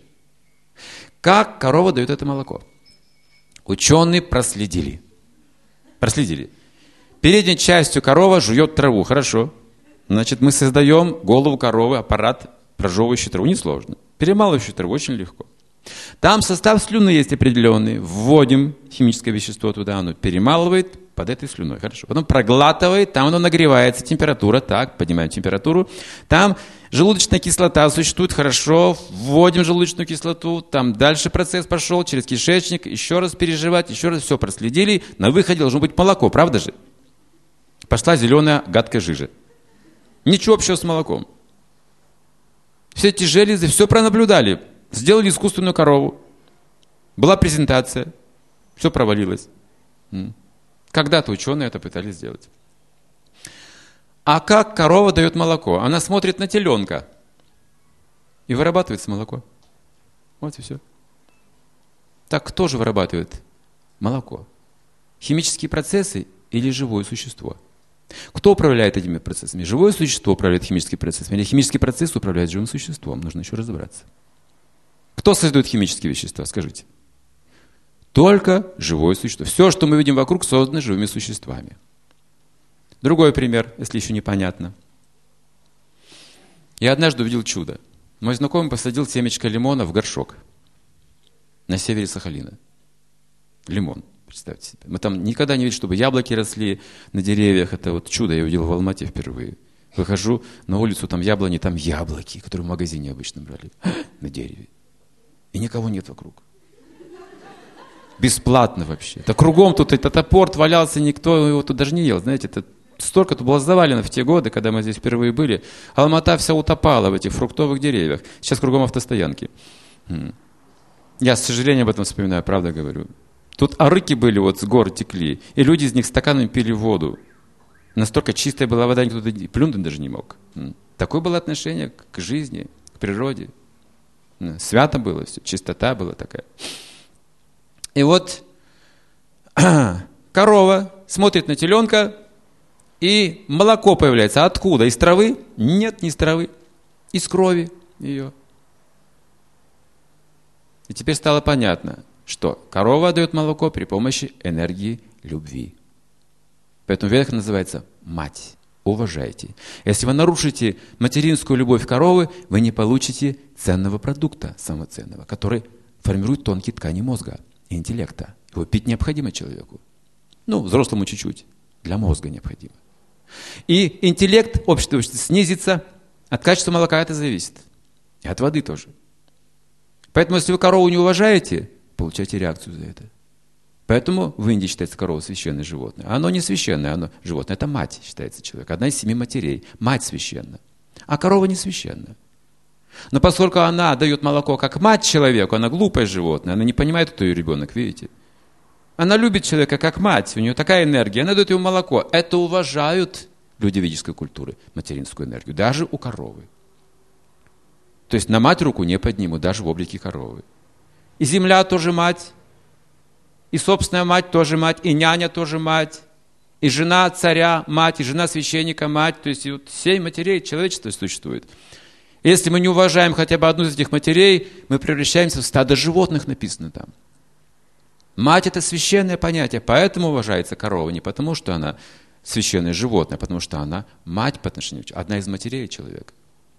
Как корова дает это молоко? Ученые проследили. Проследили. Передней частью корова жует траву. Хорошо. Значит, мы создаем голову коровы, аппарат, прожевывающий траву. Несложно. Перемалывающий траву очень легко. Там состав слюны есть определенный. Вводим химическое вещество туда, оно перемалывает под этой слюной. Хорошо. Потом проглатывает, там оно нагревается, температура. Так, поднимаем температуру. Там желудочная кислота существует. Хорошо. Вводим желудочную кислоту. Там дальше процесс пошел через кишечник. Еще раз переживать, еще раз все проследили. На выходе должно быть молоко, правда же? Пошла зеленая гадкая жижа. Ничего общего с молоком. Все эти железы, все пронаблюдали. Сделали искусственную корову. Была презентация. Все провалилось. Когда-то ученые это пытались сделать. А как корова дает молоко? Она смотрит на теленка. И вырабатывается молоко. Вот и все. Так кто же вырабатывает молоко? Химические процессы или живое существо? Кто управляет этими процессами? Живое существо управляет химическими процессами, или химический процесс управляет живым существом? Нужно еще разобраться. Кто создает химические вещества? Скажите. Только живое существо. Все, что мы видим вокруг, создано живыми существами. Другой пример, если еще непонятно. Я однажды увидел чудо. Мой знакомый посадил семечко лимона в горшок на севере Сахалина. Лимон, представьте себе. Мы там никогда не видели, чтобы яблоки росли на деревьях. Это вот чудо я увидел в Алмате впервые. Выхожу на улицу, там яблони, там яблоки, которые в магазине обычно брали, на дереве. И никого нет вокруг. Бесплатно вообще. Это кругом тут этот апорт валялся, никто его тут даже не ел. Знаете, это столько тут было завалено в те годы, когда мы здесь впервые были. Алмата вся утопала в этих фруктовых деревьях. Сейчас кругом автостоянки. Я, с сожалением, об этом вспоминаю, правда говорю. Тут арыки были, вот с гор текли, и люди из них стаканами пили воду. Настолько чистая была вода, никто туда плюнуть даже не мог. Такое было отношение к жизни, к природе. Свято было все, чистота была такая. И вот корова смотрит на теленка, и молоко появляется. Откуда? Из травы? Нет, не из травы. Из крови ее. И теперь стало понятно, что корова отдает молоко при помощи энергии любви. Поэтому ветка называется «мать». Уважайте. Если вы нарушите материнскую любовь коровы, вы не получите ценного продукта, самого ценного, который формирует тонкие ткани мозга и интеллекта. Его пить необходимо человеку. Ну, взрослому чуть-чуть. Для мозга необходимо. И интеллект общества снизится. От качества молока это зависит. И от воды тоже. Поэтому, если вы корову не уважаете, получаете реакцию за это. Поэтому в Индии считается корова священное животное. Оно не священное, оно животное. Это мать, считается человек. Одна из семи матерей. Мать священна. А корова не священна. Но поскольку она дает молоко как мать человеку, она глупое животное, она не понимает, кто ее ребенок, видите? Она любит человека как мать, у нее такая энергия, она дает ему молоко. Это уважают люди ведической культуры, материнскую энергию, даже у коровы. То есть на мать руку не поднимут, даже в облике коровы. И земля тоже мать, и собственная мать тоже мать, и няня тоже мать, и жена царя мать, и жена священника мать. То есть вот семь матерей человечества существует. Если мы не уважаем хотя бы одну из этих матерей, мы превращаемся в стадо животных, написано там. Мать – это священное понятие, поэтому уважается корова, не потому, что она священное животное, а потому что она мать по отношению, одна из матерей человека.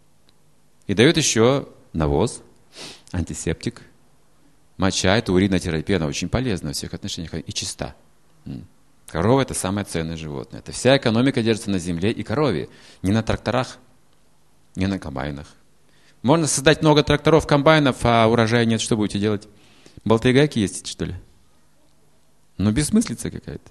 И дает еще навоз, антисептик. Моча – это уринотерапия, она очень полезна во всех отношениях и чиста. Корова – это самое ценное животное. Это вся экономика держится на земле и корове, не на тракторах, не на комбайнах. Можно создать много тракторов, комбайнов, а урожая нет, что будете делать? Болты гайки есть, что ли? Ну, бессмыслица какая-то.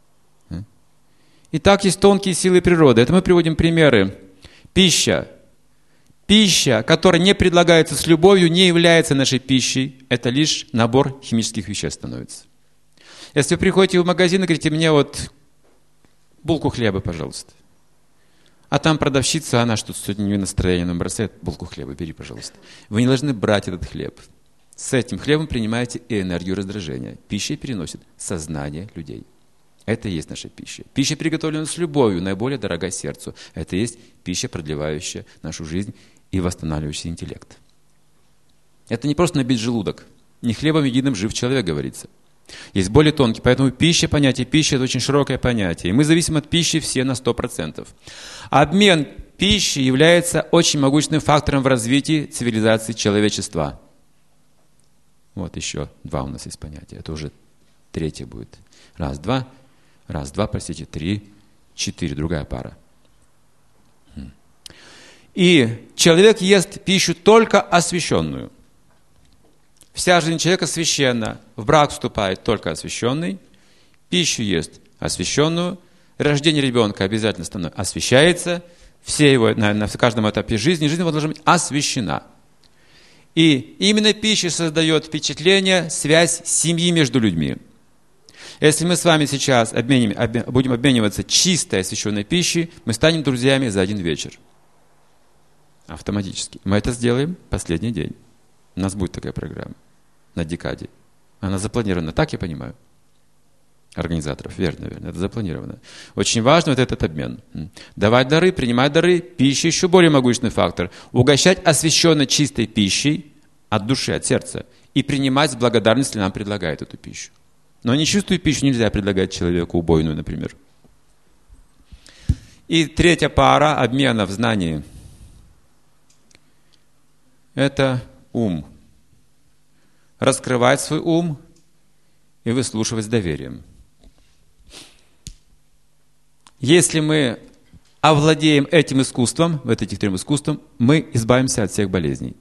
Итак, есть тонкие силы природы. Это мы приводим примеры. Пища. Пища, которая не предлагается с любовью, не является нашей пищей. Это лишь набор химических веществ становится. Если вы приходите в магазин и говорите, мне вот булку хлеба, пожалуйста. А там продавщица, она что-то сегодня не настроение, нам бросает булку хлеба, бери, пожалуйста. Вы не должны брать этот хлеб. С этим хлебом принимаете и энергию раздражения. Пища переносит сознание людей. Это и есть наша пища. Пища, приготовленная с любовью, наиболее дорога сердцу. Это и есть пища, продлевающая нашу жизнь и восстанавливающий интеллект. Это не просто набить желудок. Не хлебом единым жив человек, говорится. Есть более тонкий. Поэтому пища, понятие пищи – это очень широкое понятие. И мы зависим от пищи все на сто процентов. Обмен пищей является очень могущественным фактором в развитии цивилизации человечества. Вот еще два у нас есть понятия. Это уже третье будет. Раз, два. Раз, два, простите. Три, четыре. Другая пара. И человек ест пищу только освященную. Вся жизнь человека священна. В брак вступает только освященный. Пищу ест освященную. Рождение ребенка обязательно становится, освящается. Все его на, на каждом этапе жизни. Жизнь его должна быть освящена. И именно пища создает впечатление, связь семьи между людьми. Если мы с вами сейчас обменим, обмен, будем обмениваться чистой освященной пищей, мы станем друзьями за один вечер. Автоматически. Мы это сделаем последний день. У нас будет такая программа на декаде. Она запланирована, так я понимаю? Организаторов, верно, верно, это запланировано. Очень важно вот этот обмен. Давать дары, принимать дары, пища еще более могущественный фактор. Угощать освященной чистой пищей от души, от сердца. И принимать с благодарностью, если нам предлагают эту пищу. Но нечистую пищу нельзя предлагать человеку, убойную, например. И третья пара обмена в знании – это ум. Раскрывать свой ум и выслушивать с доверием. Если мы овладеем этим искусством, вот этим трем искусством, мы избавимся от всех болезней.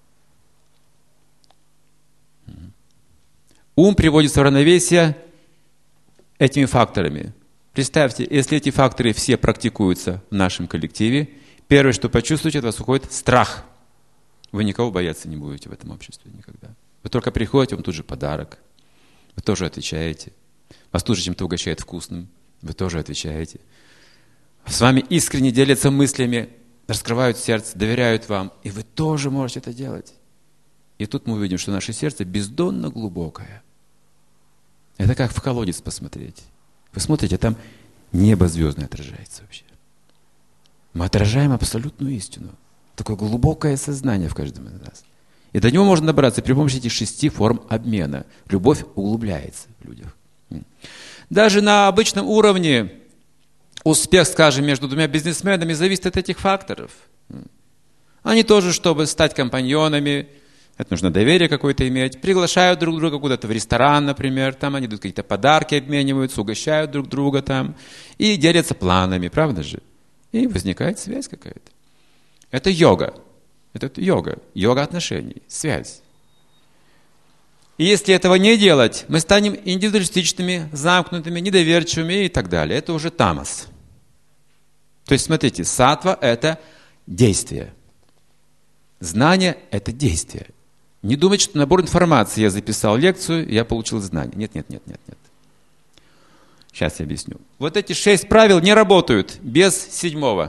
Ум приводится в равновесие этими факторами. Представьте, если эти факторы все практикуются в нашем коллективе, первое, что почувствуете, от вас уходит страх. Вы никого бояться не будете в этом обществе никогда. Вы только приходите, вам тут же подарок. Вы тоже отвечаете. Вас тут же чем-то угощают вкусным. Вы тоже отвечаете. С вами искренне делятся мыслями, раскрывают сердце, доверяют вам. И вы тоже можете это делать. И тут мы увидим, что наше сердце бездонно глубокое. Это как в колодец посмотреть. Вы смотрите, там небо звездное отражается вообще. Мы отражаем абсолютную истину. Такое глубокое сознание в каждом из нас. И до него можно добраться при помощи этих шести форм обмена. Любовь углубляется в людях. Даже на обычном уровне успех, скажем, между двумя бизнесменами зависит от этих факторов. Они тоже, чтобы стать компаньонами, это нужно доверие какое-то иметь, приглашают друг друга куда-то в ресторан, например, там они идут какие-то подарки, обмениваются, угощают друг друга там и делятся планами, правда же? И возникает связь какая-то. Это йога. Это йога. Йога отношений. Связь. И если этого не делать, мы станем индивидуалистичными, замкнутыми, недоверчивыми и так далее. Это уже тамас. То есть, смотрите, саттва – это действие. Знание – это действие. Не думайте, что набор информации. Я записал лекцию, я получил знание. Нет, нет, нет, нет, нет. Сейчас я объясню. Вот эти шесть правил не работают без седьмого.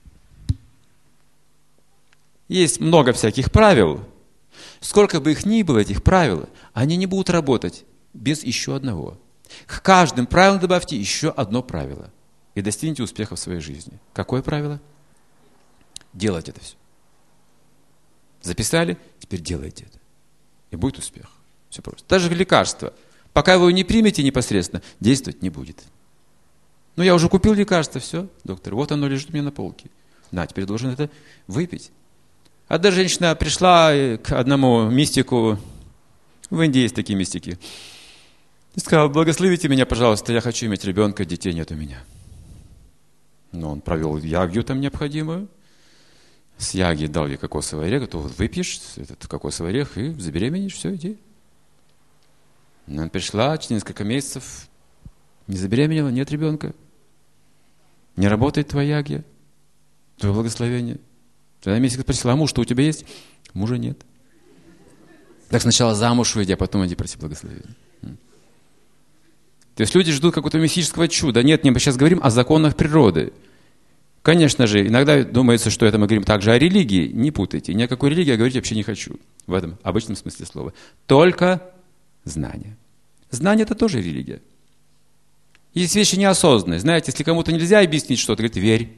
Есть много всяких правил. Сколько бы их ни было, этих правил, они не будут работать без еще одного. К каждым правилам добавьте еще одно правило. И достигните успеха в своей жизни. Какое правило? Делать это все. Записали, теперь делайте это. И будет успех. Все просто. Даже лекарство. Пока вы его не примете непосредственно, действовать не будет. Ну, я уже купил лекарство, все, доктор, вот оно лежит у меня на полке. На, теперь должен это выпить. Одна женщина пришла к одному мистику, в Индии есть такие мистики, и сказала: благословите меня, пожалуйста, я хочу иметь ребенка, детей нет у меня. Но он провел ягью там необходимую, с яги дал ей кокосовый орех, то вот выпьешь этот кокосовый орех и забеременеешь, все, иди. Она пришла, через несколько месяцев не забеременела, нет ребенка. Не работает твоя ягья, твое благословение. Тогда месяц спросила: а муж что у тебя есть? Мужа нет. Так сначала замуж выйди, а потом иди проси благословения. То есть люди ждут какого-то мистического чуда. Нет, мы сейчас говорим о законах природы. Конечно же, иногда думается, что это мы говорим также о религии. Не путайте. Ни о какой религии я говорить вообще не хочу. В этом обычном смысле слова. Только знание. Знание – это тоже религия. Есть вещи неосознанные. Знаете, если кому-то нельзя объяснить что-то, говорит: верь.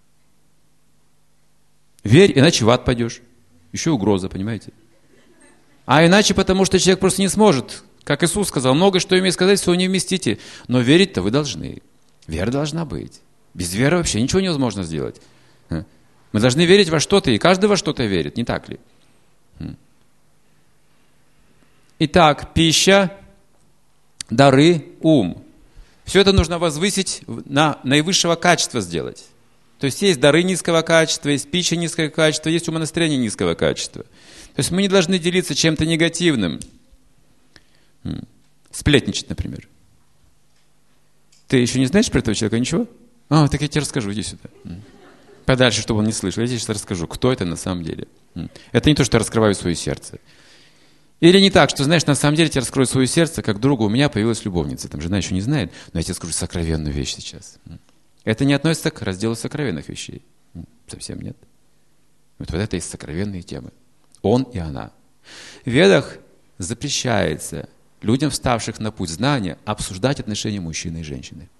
Верь, иначе в ад пойдешь. Еще угроза, понимаете? А иначе, потому что человек просто не сможет. Как Иисус сказал: многое, что имею сказать, все не вместите. Но верить-то вы должны. Вера должна быть. Без веры вообще ничего невозможно сделать. Мы должны верить во что-то, и каждый во что-то верит, не так ли? Итак, пища, дары, ум. Все это нужно возвысить на наивысшего качества сделать. То есть есть дары низкого качества, есть пища низкого качества, есть умонастроение низкого качества. То есть мы не должны делиться чем-то негативным. Сплетничать, например. Ты еще не знаешь про этого человека ничего? А, так я тебе расскажу, иди сюда. Подальше, чтобы он не слышал. Я тебе сейчас расскажу, кто это на самом деле. Это не то, что я раскрываю свое сердце. Или не так, что, знаешь, на самом деле я тебе раскрою свое сердце, как другу у меня появилась любовница. Там жена еще не знает, но я тебе скажу сокровенную вещь сейчас. Это не относится к разделу сокровенных вещей. Совсем нет. Вот, вот это и сокровенные темы. Он и она. В Ведах запрещается людям, вставших на путь знания, обсуждать отношения мужчины и женщины.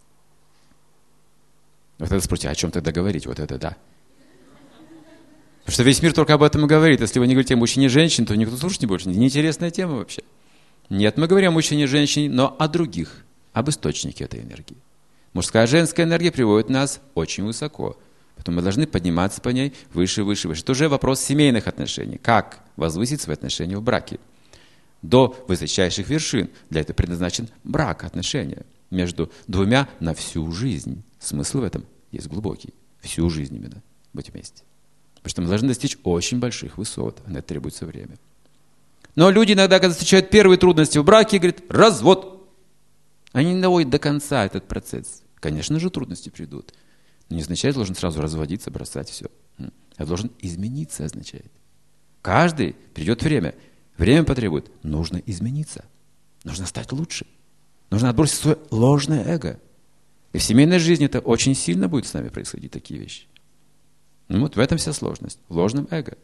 Вот это спросите, о чем тогда говорить? Вот это да. Потому что весь мир только об этом и говорит. Если вы не говорите о мужчине и женщине, то никто слушать не будет. Неинтересная тема вообще. Нет, мы говорим о мужчине и женщине, но о других, об источнике этой энергии. Мужская и женская энергия приводит нас очень высоко. Потом мы должны подниматься по ней выше, выше, выше. Это уже вопрос семейных отношений. Как возвысить свои отношения в браке до высочайших вершин? Для этого предназначен брак, отношения между двумя на всю жизнь. Смысл в этом есть глубокий. Всю жизнь именно быть вместе. Потому что мы должны достичь очень больших высот. На это требуется время. Но люди иногда, когда встречают первые трудности в браке, говорят: развод. Они не доводят до конца этот процесс. Конечно же, трудности придут. Но не означает, должен сразу разводиться, бросать все. А должен измениться, означает. Каждый придет время. Время потребует. Нужно измениться. Нужно стать лучше. Нужно отбросить свое ложное эго. И в семейной жизни это очень сильно будет с нами происходить, такие вещи. Ну вот в этом вся сложность. В ложном эго.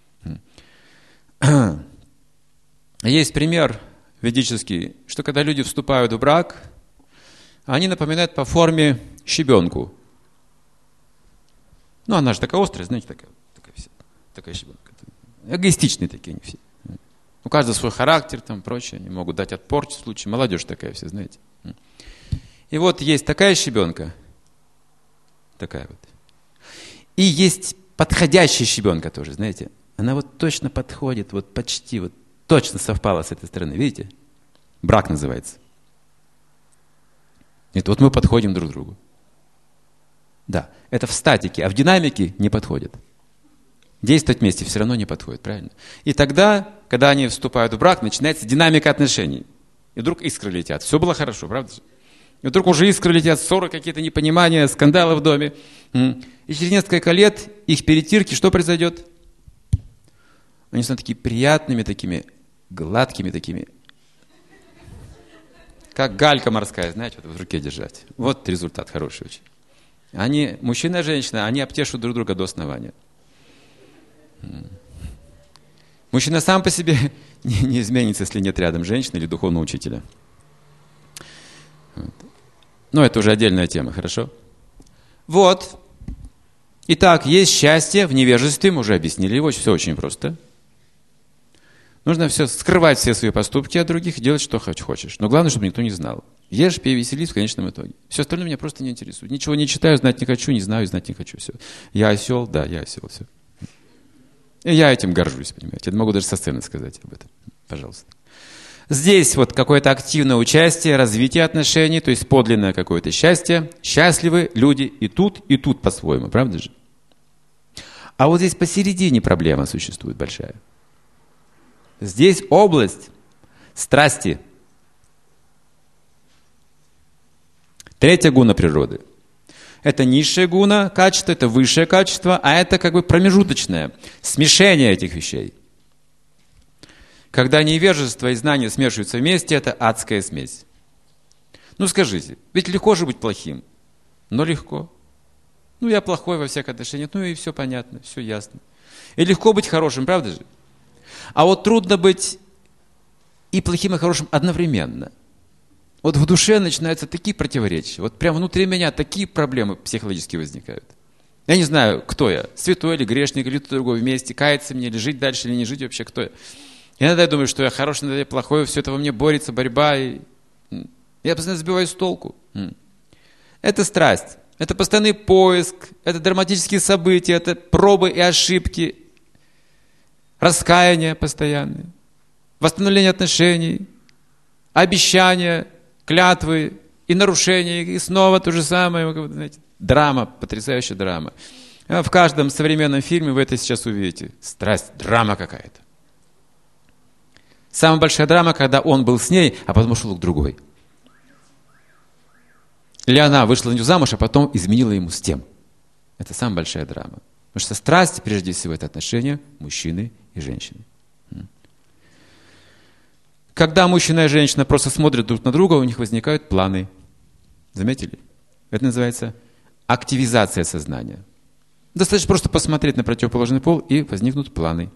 Есть пример ведический, что когда люди вступают в брак, они напоминают по форме щебенку. Ну, она же такая острая, знаете, такая, такая, вся, такая щебенка. Эгоистичные такие они все. У каждого свой характер, там, прочее. Они могут дать отпор в случае. Молодежь такая все, знаете. И вот есть такая щебенка. Такая вот. И есть подходящая щебенка тоже, знаете. Она вот точно подходит, вот почти, вот точно совпала с этой стороны. Видите? Брак называется. И вот мы подходим друг к другу. Да, это в статике, а в динамике не подходит. Действовать вместе все равно не подходит, правильно? И тогда, когда они вступают в брак, начинается динамика отношений. И вдруг искры летят. Все было хорошо, правда же? И вдруг уже искры летят, ссоры, какие-то непонимания, скандалы в доме. И через несколько лет их перетирки, что произойдет? Они станут такими приятными, такими гладкими, такими. Как галька морская, знаете, вот в руке держать. Вот результат хороший очень. Они, мужчина и женщина, они обтешут друг друга до основания. Мужчина сам по себе не, не изменится, если нет рядом женщины или духовного учителя. Вот. Но это уже отдельная тема, хорошо? Вот. Итак, есть счастье в невежестве, мы уже объяснили его, все очень просто. Нужно все скрывать все свои поступки от других и делать, что хочешь. Но главное, чтобы никто не знал. Ешь, пей, веселись в конечном итоге. Все остальное меня просто не интересует. Ничего не читаю, знать не хочу, не знаю, знать не хочу. Все. Я осел, да, я осел, все. И я этим горжусь, понимаете. Я могу даже со сцены сказать об этом. Пожалуйста. Здесь вот какое-то активное участие, развитие отношений, то есть подлинное какое-то счастье. Счастливы люди и тут, и тут по-своему, правда же? А вот здесь посередине проблема существует большая. Здесь область страсти. Третья гуна природы. Это низшее гуна качество, это высшее качество, а это как бы промежуточное смешение этих вещей. Когда невежество и знание смешиваются вместе, это адская смесь. Ну скажите, ведь легко же быть плохим, но легко. Ну я плохой во всех отношениях, ну и все понятно, все ясно. И легко быть хорошим, правда же? А вот трудно быть и плохим, и хорошим одновременно. Вот в душе начинаются такие противоречия. Вот прямо внутри меня такие проблемы психологически возникают. Я не знаю, кто я. Святой или грешник, или кто другой вместе. Каяться мне, или жить дальше, или не жить вообще, кто я. Я иногда думаю, что я хороший, иногда я плохой. Все это во мне борется, борьба. И я постоянно сбиваюсь с толку. Это страсть. Это постоянный поиск. Это драматические события. Это пробы и ошибки. Раскаяние постоянное. Восстановление отношений. Обещания. Клятвы и нарушения, и снова то же самое, знаете, драма, потрясающая драма. В каждом современном фильме вы это сейчас увидите. Страсть, драма какая-то. Самая большая драма, когда он был с ней, а потом ушел к другой. Или она вышла за него замуж, а потом изменила ему с тем. Это самая большая драма. Потому что страсть, прежде всего, это отношения мужчины и женщины. Когда мужчина и женщина просто смотрят друг на друга, у них возникают планы. Заметили? Это называется активизация сознания. Достаточно просто посмотреть на противоположный пол, и возникнут планы.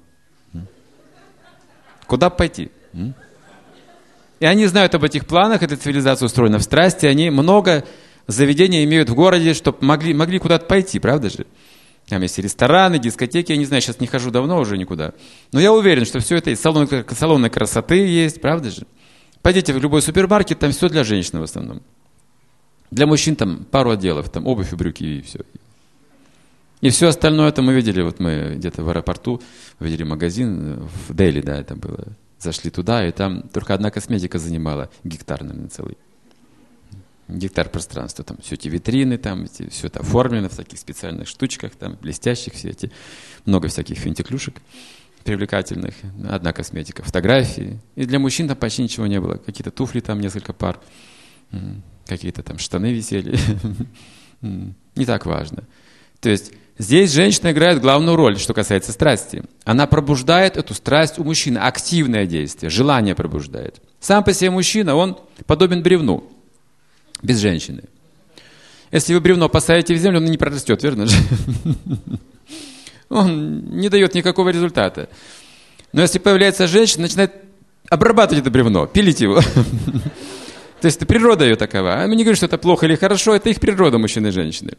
Куда пойти? И они знают об этих планах, эта цивилизация устроена в страсти, они много заведений имеют в городе, чтобы могли, могли куда-то пойти, правда же? Там есть рестораны, дискотеки, я не знаю, сейчас не хожу давно уже никуда. Но я уверен, что все это есть. Салоны, салоны красоты есть, правда же? Пойдите в любой супермаркет, там все для женщин в основном. Для мужчин там пару отделов, там обувь и брюки, и все. И все остальное это мы видели, вот мы где-то в аэропорту видели магазин в Дели, да, это было. Зашли туда, и там только одна косметика занимала гектар, наверное, целый. Гектар пространства. Там все эти витрины, там эти, все это оформлено в таких специальных штучках, там блестящих, все эти, много всяких финтиклюшек привлекательных. Одна косметика, фотографии. И для мужчин там почти ничего не было. Какие-то туфли там, несколько пар, какие-то там штаны висели. Не так важно. То есть здесь женщина играет главную роль, что касается страсти. Она пробуждает эту страсть у мужчины, активное действие, желание пробуждает. Сам по себе мужчина, он подобен бревну, без женщины. Если вы бревно посадите в землю, оно не прорастет, верно же? Он не дает никакого результата. Но если появляется женщина, начинает обрабатывать это бревно, пилить его. То есть это природа ее такова. Мы не говорим, что это плохо или хорошо, это их природа, мужчины и женщины.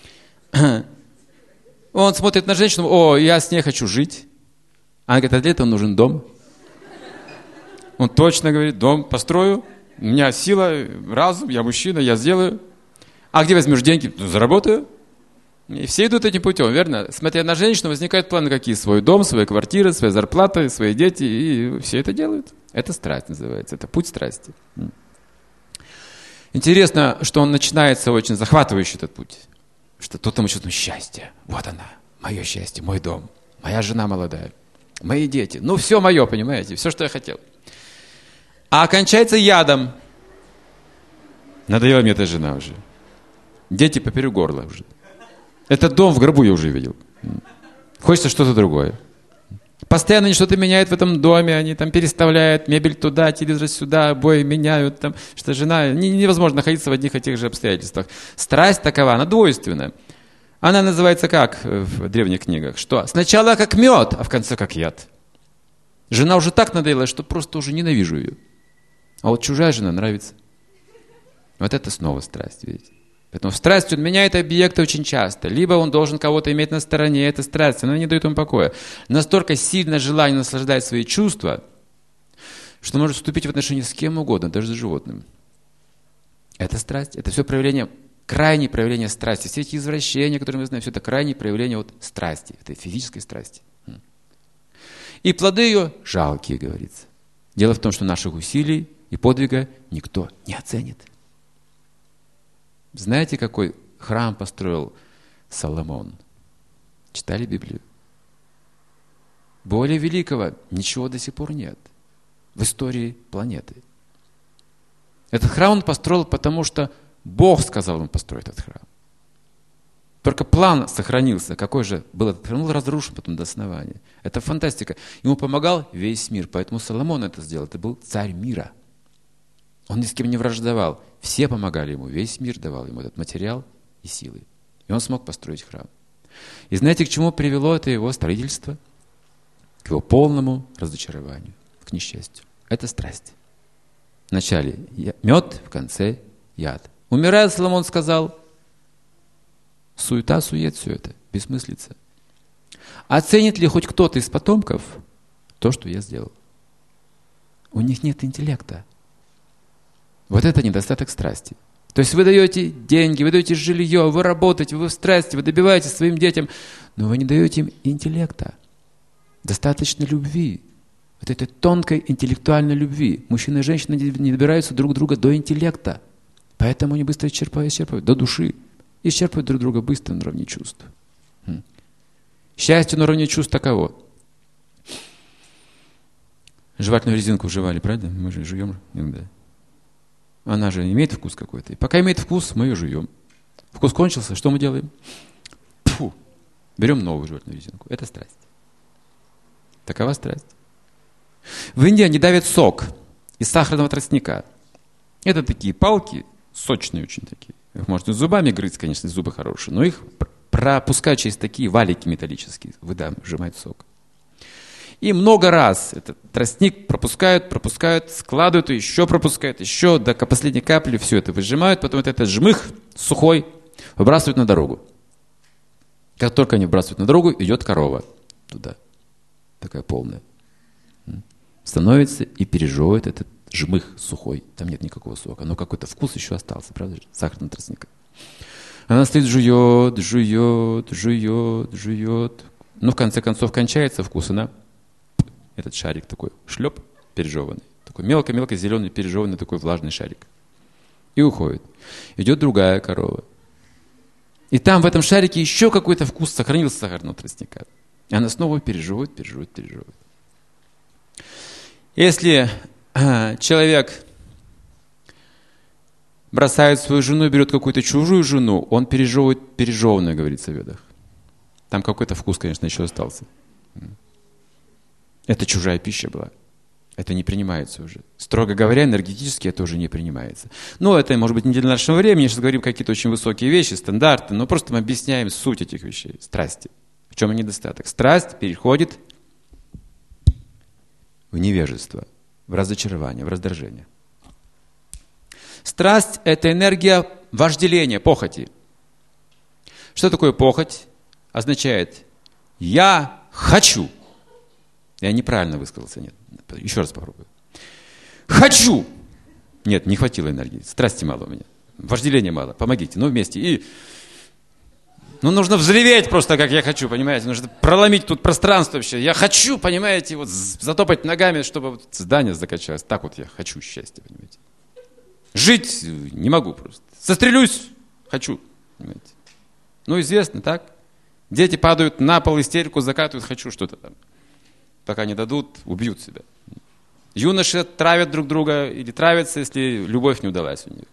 Он смотрит на женщину, о, я с ней хочу жить. Она говорит, а для этого нужен дом. Он точно говорит, дом построю, у меня сила, разум, я мужчина, я сделаю. А где возьмешь деньги? Ну, заработаю. И все идут этим путем, верно? Смотря на женщину, возникают планы какие? Свой дом, своя квартира, своя зарплата, свои дети, и все это делают. Это страсть называется, это путь страсти. Интересно, что он начинается очень захватывающий, этот путь. Что тут ему чувствует счастье. Вот она, мое счастье, мой дом, моя жена молодая, мои дети. Ну, все мое, понимаете, все, что я хотел. А окончается ядом. Надоела мне эта жена уже. Дети поперек горла уже. Этот дом в гробу я уже видел. Хочется что-то другое. Постоянно они что-то меняют в этом доме, они там переставляют мебель туда, телевизор сюда, обои меняют, там, что жена... Невозможно находиться в одних и тех же обстоятельствах. Страсть такова, она двойственная. Она называется как в древних книгах? Что? Сначала как мед, а в конце как яд. Жена уже так надоела, что просто уже ненавижу ее. А вот чужая жена нравится. Вот это снова страсть, видите? Поэтому в страсти он меняет объекты очень часто. Либо он должен кого-то иметь на стороне, это страсть, она не дает ему покоя. Настолько сильно желание наслаждать свои чувства, что может вступить в отношения с кем угодно, даже с животным. Это страсть, это все проявление, крайнее проявление страсти. Все эти извращения, которые мы знаем, все это крайнее проявление вот страсти, этой физической страсти. И плоды ее жалкие, говорится. Дело в том, что наших усилий и подвига никто не оценит. Знаете, какой храм построил Соломон? Читали Библию? Более великого ничего до сих пор нет в истории планеты. Этот храм он построил, потому что Бог сказал ему построить этот храм. Только план сохранился. Какой же был этот храм? Он был разрушен потом до основания. Это фантастика. Ему помогал весь мир. Поэтому Соломон это сделал. Это был царь мира. Он ни с кем не враждовал. Все помогали ему. Весь мир давал ему этот материал и силы. И он смог построить храм. И знаете, к чему привело это его строительство? К его полному разочарованию, к несчастью. Это страсть. Вначале мед, в конце яд. Умирая, Соломон сказал, суета, сует, все это, бессмыслица. Оценит ли хоть кто-то из потомков то, что я сделал? У них нет интеллекта. Вот это недостаток страсти. То есть вы даете деньги, вы даете жилье, вы работаете, вы в страсти, вы добиваетесь своим детям, но вы не даете им интеллекта. Достаточно любви. Вот этой тонкой интеллектуальной любви. Мужчина и женщина не добираются друг друга до интеллекта. Поэтому они быстро исчерпывают, исчерпывают до души. Исчерпывают друг друга быстро на уровне чувств. Счастье на уровне чувств таково. Жевательную резинку жевали, правда? Мы же жуем иногда. Она же имеет вкус какой-то. И пока имеет вкус, мы ее жуем. Вкус кончился, что мы делаем? Фу, берем новую жевательную резинку. Это страсть. Такова страсть. В Индии они давят сок из сахарного тростника. Это такие палки, сочные очень такие. Их можно зубами грызть, конечно, зубы хорошие, но их пропускают через такие валики металлические. Выжимают сок. И много раз этот тростник пропускают, пропускают, складывают, и еще пропускают, еще до последней капли все это выжимают, потом этот жмых сухой выбрасывают на дорогу. Как только они выбрасывают на дорогу, идет корова туда, такая полная. Становится и пережевывает этот жмых, сухой, там нет никакого сока, но какой-то вкус еще остался, правда же? Сахарного тростника. Она стоит, жует, жует, жует, жует. Ну, в конце концов, кончается вкус, она, этот шарик такой, шлеп, пережеванный, такой мелко-мелко зеленый, пережеванный такой влажный шарик. И уходит. Идет другая корова. И там в этом шарике еще какой-то вкус сохранился сахарного тростника. И она снова пережевывает, пережевывает, пережевывает. Если э, человек бросает свою жену и берет какую-то чужую жену, он пережевывает пережеванное, говорится в ведах. Там какой-то вкус, конечно, еще остался. Это чужая пища была. Это не принимается уже. Строго говоря, энергетически это уже не принимается. Но это, может быть, не для нашего времени. Сейчас говорим какие-то очень высокие вещи, стандарты, но просто мы объясняем суть этих вещей, страсти. В чем недостаток? Страсть переходит в невежество, в разочарование, в раздражение. Страсть – это энергия вожделения, похоти. Что такое похоть? Означает «я хочу». Я неправильно высказался, нет. Еще раз попробую. Хочу! Нет, не хватило энергии. Страсти мало у меня. Вожделения мало. Помогите. Ну, вместе. И... Ну, нужно взреветь просто, как я хочу, понимаете? Нужно проломить тут пространство вообще. Я хочу, понимаете, вот затопать ногами, чтобы вот здание закачалось. Так вот я хочу счастья, понимаете? Жить не могу просто. Застрелюсь. Хочу, понимаете? Ну, известно, так? Дети падают на пол, истерику закатывают. Хочу что-то там. Пока не дадут, убьют себя. Юноши травят друг друга или травятся, если любовь не удалась у них.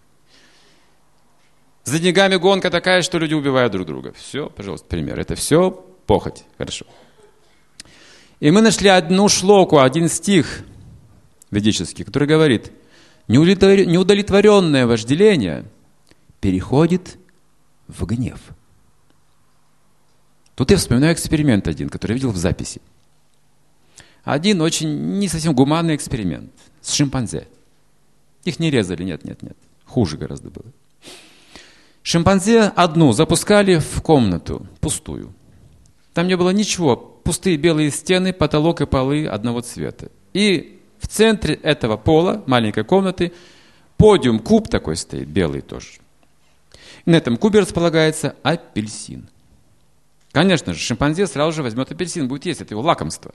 За деньгами гонка такая, что люди убивают друг друга. Все, пожалуйста, пример. Это все похоть. Хорошо. И мы нашли одну шлоку, один стих ведический, который говорит, неудовлетворенное вожделение переходит в гнев. Тут я вспоминаю эксперимент один, который я видел в записи. Один очень не совсем гуманный эксперимент с шимпанзе. Их не резали, нет, нет, нет. Хуже гораздо было. Шимпанзе одну запускали в комнату, пустую. Там не было ничего, пустые белые стены, потолок и полы одного цвета. И в центре этого пола, маленькой комнаты, подиум, куб такой стоит, белый тоже. И на этом кубе располагается апельсин. Конечно же, шимпанзе сразу же возьмет апельсин, будет есть, это его лакомство.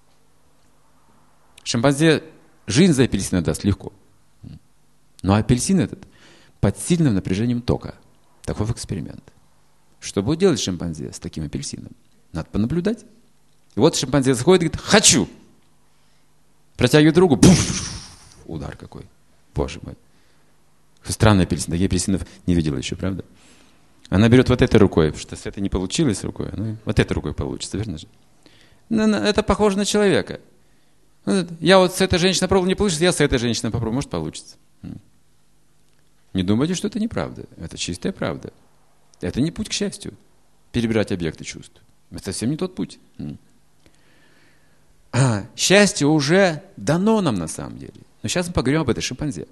Шимпанзе жизнь за апельсин даст легко. Но апельсин этот под сильным напряжением тока. Такой эксперимент. Что будет делать шимпанзе с таким апельсином? Надо понаблюдать. И вот шимпанзе заходит и говорит, хочу. Протягивает руку, пуф, удар какой. Боже мой. Странный апельсин. Таких апельсинов не видела еще, правда? Она берет вот этой рукой, потому что с этой не получилось рукой. Ну, вот этой рукой получится, верно же? Это похоже на человека. Я вот с этой женщиной попробовал, не получится, я с этой женщиной попробую, может, получится. Не думайте, что это неправда. Это чистая правда. Это не путь к счастью. Перебирать объекты чувств. Это совсем не тот путь. А счастье уже дано нам на самом деле. Но сейчас мы поговорим об этой шимпанзе.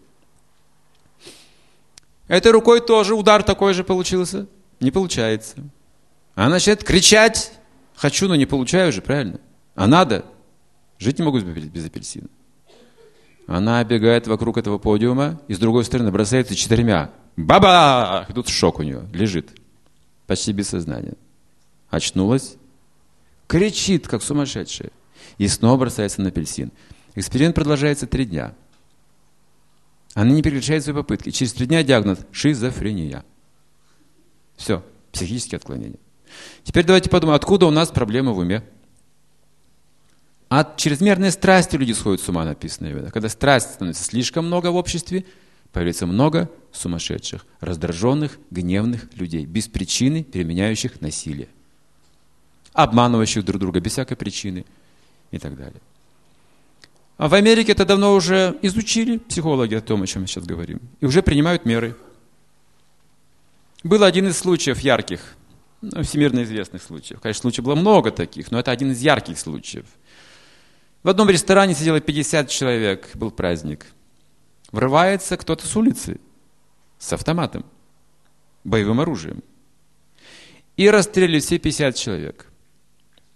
Этой рукой тоже удар такой же получился. Не получается. Она начинает кричать. Хочу, но не получаю же, правильно? А надо. Жить не могу без апельсина. Она бегает вокруг этого подиума и с другой стороны бросается четырьмя. Баба! И тут шок у нее. Лежит. Почти без сознания. Очнулась. Кричит, как сумасшедшая. И снова бросается на апельсин. Эксперимент продолжается три дня. Она не прекращает свои попытки. Через три дня диагноз шизофрения. Все. Психические отклонения. Теперь давайте подумаем, откуда у нас проблемы в уме? От чрезмерной страсти люди сходят с ума, написано в Ведах. Когда страсти становится слишком много в обществе, появляется много сумасшедших, раздраженных, гневных людей, без причины применяющих насилие, обманывающих друг друга без всякой причины и так далее. А в Америке это давно уже изучили психологи о том, о чем мы сейчас говорим, и уже принимают меры. Был один из случаев ярких, ну, всемирно известных случаев. Конечно, случаев было много таких, но это один из ярких случаев. В одном ресторане сидело пятьдесят человек, был праздник. Врывается кто-то с улицы, с автоматом, боевым оружием. И расстреливает все пятьдесят человек.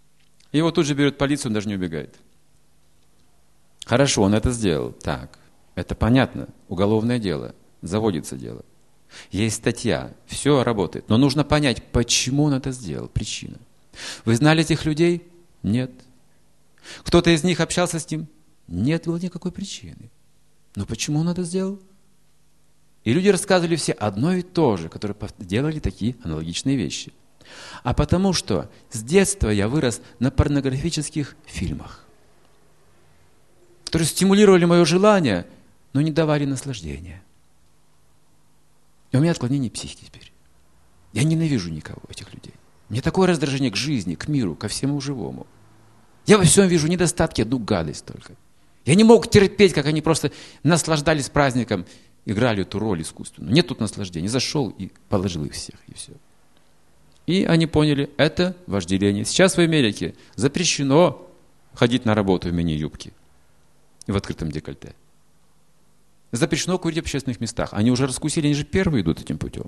Его тут же берет полицию, он даже не убегает. Хорошо, он это сделал. Так. Это понятно, уголовное дело, заводится дело. Есть статья, все работает. Но нужно понять, почему он это сделал, причина. Вы знали этих людей? Нет. Кто-то из них общался с ним? Нет было никакой причины. Но почему он это сделал? И люди рассказывали все одно и то же, которые делали такие аналогичные вещи. А потому что с детства я вырос на порнографических фильмах, которые стимулировали мое желание, но не давали наслаждения. И у меня отклонение психики теперь. Я ненавижу никого, этих людей. Мне такое раздражение к жизни, к миру, ко всему живому. Я во всем вижу недостатки, одну гадость только. Я не мог терпеть, как они просто наслаждались праздником, играли эту роль искусственную. Нет тут наслаждения. Зашел и положил их всех, и все. И они поняли, это вожделение. Сейчас в Америке запрещено ходить на работу в мини-юбке и в открытом декольте. Запрещено курить в общественных местах. Они уже раскусили, они же первые идут этим путем.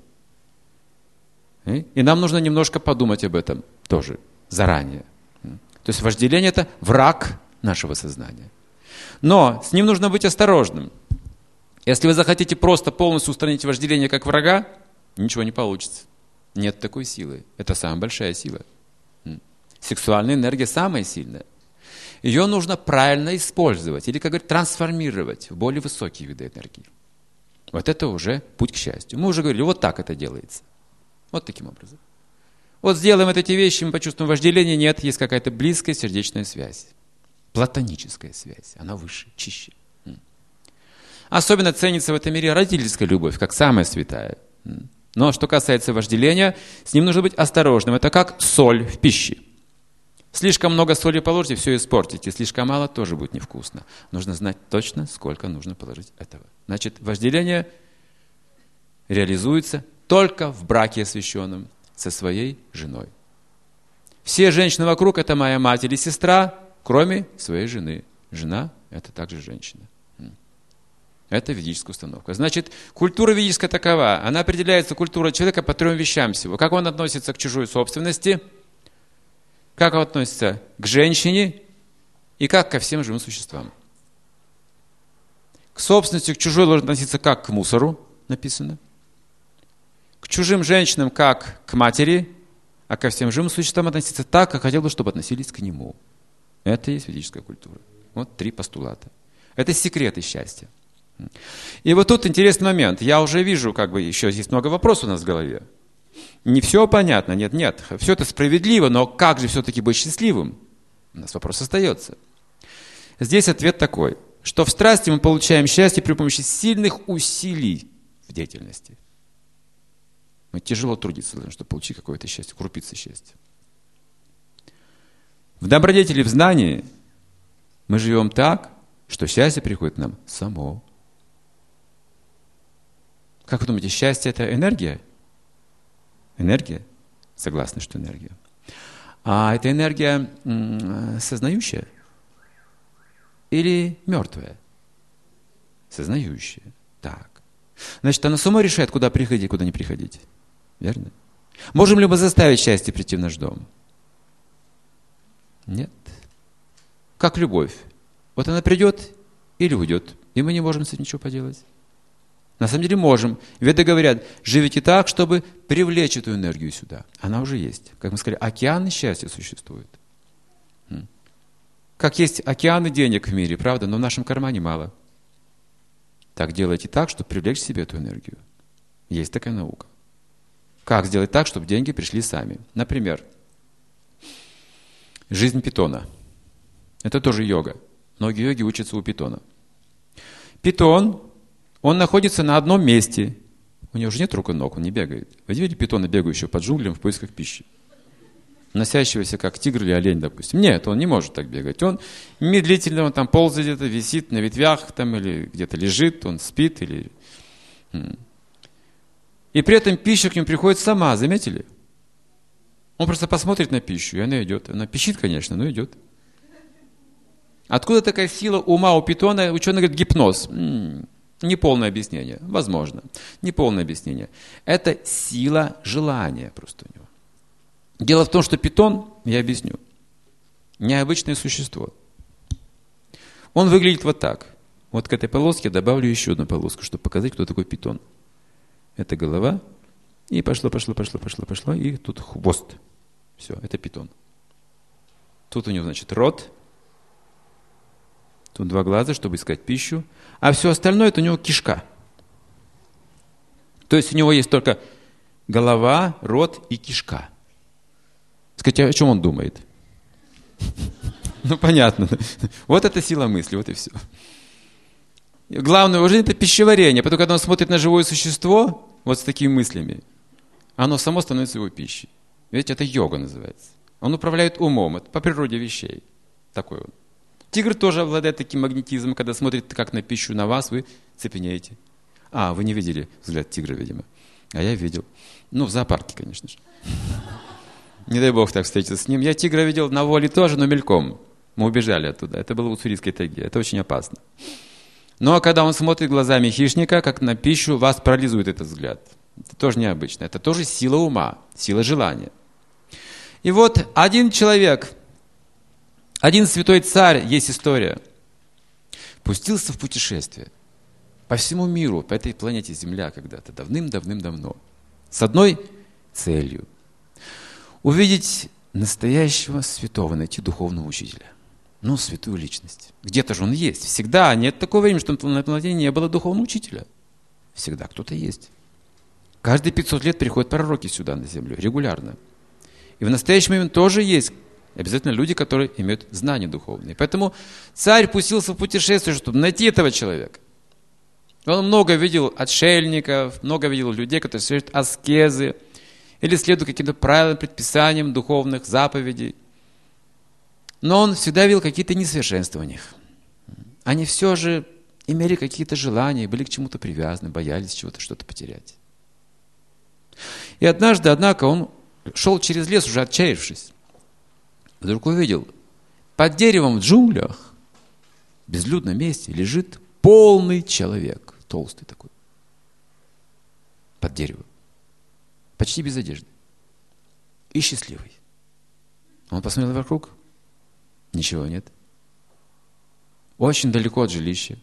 И нам нужно немножко подумать об этом тоже заранее. То есть вожделение – это враг нашего сознания. Но с ним нужно быть осторожным. Если вы захотите просто полностью устранить вожделение как врага, ничего не получится. Нет такой силы. Это самая большая сила. Сексуальная энергия самая сильная. Ее нужно правильно использовать, или, как говорят, трансформировать в более высокие виды энергии. Вот это уже путь к счастью. Мы уже говорили, вот так это делается. Вот таким образом. Вот сделаем эти вещи, мы почувствуем вожделение. Нет, есть какая-то близкая сердечная связь. Платоническая связь. Она выше, чище. Особенно ценится в этом мире родительская любовь, как самая святая. Но что касается вожделения, с ним нужно быть осторожным. Это как соль в пище. Слишком много соли положите, все испортите. Слишком мало тоже будет невкусно. Нужно знать точно, сколько нужно положить этого. Значит, вожделение реализуется только в браке освященном со своей женой. Все женщины вокруг – это моя мать или сестра, кроме своей жены. Жена – это также женщина. Это ведическая установка. Значит, культура ведическая такова. Она определяется культурой человека по трем вещам всего. Как он относится к чужой собственности, как он относится к женщине и как ко всем живым существам. К собственности, к чужой должен относиться как к мусору, написано. К чужим женщинам как к матери, а ко всем живым существам относиться так, как хотел бы, чтобы относились к нему. Это и есть ведическая культура. Вот три постулата. Это секреты счастья. И вот тут интересный момент. Я уже вижу, как бы еще есть много вопросов у нас в голове. Не все понятно, нет, нет. Все это справедливо, но как же все-таки быть счастливым? У нас вопрос остается. Здесь ответ такой, что в страсти мы получаем счастье при помощи сильных усилий в деятельности. Мы тяжело трудиться, чтобы получить какое-то счастье, крупицы счастья. В добродетели, в знании мы живем так, что счастье приходит нам само. Как вы думаете, счастье – это энергия? Энергия? Согласны, что энергия. А это энергия м- сознающая или мертвая? Сознающая. Так. Значит, она само решает, куда приходить, куда не приходить. Верно? Можем ли мы заставить счастье прийти в наш дом? Нет. Как любовь. Вот она придет или уйдет, и мы не можем с этим ничего поделать. На самом деле можем. Веды говорят, живите так, чтобы привлечь эту энергию сюда. Она уже есть. Как мы сказали, океаны счастья существуют. Как есть океаны денег в мире, правда, но в нашем кармане мало. Так делайте так, чтобы привлечь себе эту энергию. Есть такая наука. Как сделать так, чтобы деньги пришли сами? Например, жизнь питона. Это тоже йога. Многие йоги учатся у питона. Питон, он находится на одном месте. У него же нет рук и ног, он не бегает. Вы видели питона, бегающего под джунглям в поисках пищи? Носящегося, как тигр или олень, допустим. Нет, он не может так бегать. Он медлительно, он там ползает где-то, висит на ветвях там, или где-то лежит, он спит. Или... И при этом пища к нему приходит сама, заметили? Он просто посмотрит на пищу, и она идет. Она пищит, конечно, но идет. Откуда такая сила ума у питона? Ученые говорят, гипноз. М-м, неполное объяснение. Возможно. Неполное объяснение. Это сила желания просто у него. Дело в том, что питон, я объясню, необычное существо. Он выглядит вот так. Вот к этой полоске добавлю еще одну полоску, чтобы показать, кто такой питон. Это голова, и пошло, пошло, пошло, пошло, пошло, и тут хвост. Все, это питон. Тут у него, значит, рот, тут два глаза, чтобы искать пищу, а все остальное это у него кишка. То есть у него есть только голова, рот и кишка. Скажите, о чем он думает? Ну, понятно. Вот это сила мысли, вот и все. Главное в жизни – это пищеварение. Потом, когда он смотрит на живое существо, вот с такими мыслями, оно само становится его пищей. Видите, это йога называется. Он управляет умом, это по природе вещей. Такой он. Тигр тоже обладает таким магнетизмом, когда смотрит как на пищу на вас, вы цепенеете. А, вы не видели взгляд тигра, видимо. А я видел. Ну, в зоопарке, конечно же. Не дай бог так встретиться с ним. Я тигра видел на воле тоже, но мельком. Мы убежали оттуда. Это было в Уссурийской тайге. Это очень опасно. Ну, а когда он смотрит глазами хищника, как на пищу, вас парализует этот взгляд. Это тоже необычно. Это тоже сила ума, сила желания. И вот один человек, один святой царь, есть история, пустился в путешествие по всему миру, по этой планете Земля когда-то, давным-давным-давно, с одной целью – увидеть настоящего святого, найти духовного учителя. Ну, святую личность. Где-то же он есть. Всегда. Нет такого времени, что на планете не было духовного учителя. Всегда кто-то есть. Каждые пятьсот лет приходят пророки сюда, на землю, регулярно. И в настоящий момент тоже есть обязательно люди, которые имеют знания духовные. Поэтому царь пустился в путешествие, чтобы найти этого человека. Он много видел отшельников, много видел людей, которые совершают аскезы, или следуют каким-то правилам, предписаниям духовных заповедей. Но он всегда видел какие-то несовершенства в них. Они все же имели какие-то желания, были к чему-то привязаны, боялись чего-то, что-то потерять. И однажды, однако, он шел через лес, уже отчаявшись. Вдруг увидел, под деревом в джунглях, в безлюдном месте, лежит полный человек, толстый такой, под деревом, почти без одежды и счастливый. Он посмотрел вокруг, ничего нет. Очень далеко от жилища.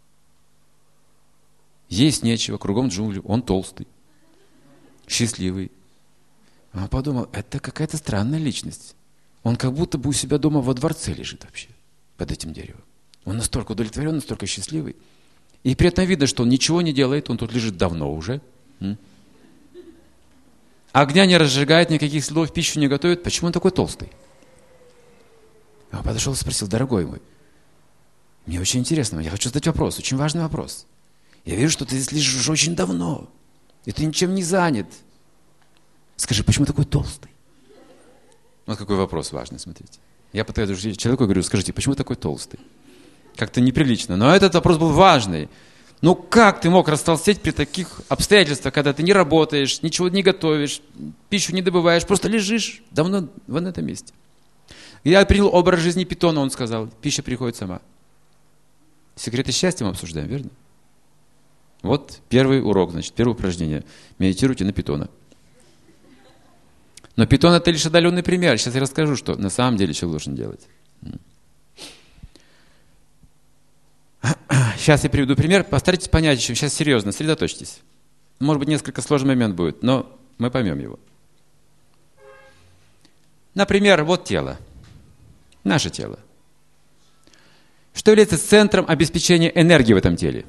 Есть нечего, кругом джунгли, он толстый, счастливый. Он подумал, это какая-то странная личность. Он как будто бы у себя дома во дворце лежит вообще, под этим деревом. Он настолько удовлетворен, настолько счастливый. И при этом видно, что он ничего не делает, он тут лежит давно уже. Огня не разжигает, никаких следов пищу не готовит. Почему он такой толстый? Я подошел и спросил, дорогой мой, мне очень интересно, я хочу задать вопрос, очень важный вопрос. Я вижу, что ты здесь лежишь уже очень давно, и ты ничем не занят. Скажи, почему такой толстый? Вот какой вопрос важный, смотрите. Я подхожу к человеку и говорю, скажите, почему такой толстый? Как-то неприлично. Но этот вопрос был важный. Ну как ты мог растолстеть при таких обстоятельствах, когда ты не работаешь, ничего не готовишь, пищу не добываешь, просто лежишь давно в этом месте? Я принял образ жизни питона, он сказал, пища приходит сама. Секреты счастья мы обсуждаем, верно? Вот первый урок, значит, первое упражнение. Медитируйте на питона. Но питон это лишь отдаленный пример. Сейчас я расскажу, что на самом деле человек должен делать. Сейчас я приведу пример. Постарайтесь понять еще. Сейчас серьезно, сосредоточьтесь. Может быть, несколько сложный момент будет, но мы поймем его. Например, вот тело. Наше тело. Что является центром обеспечения энергии в этом теле?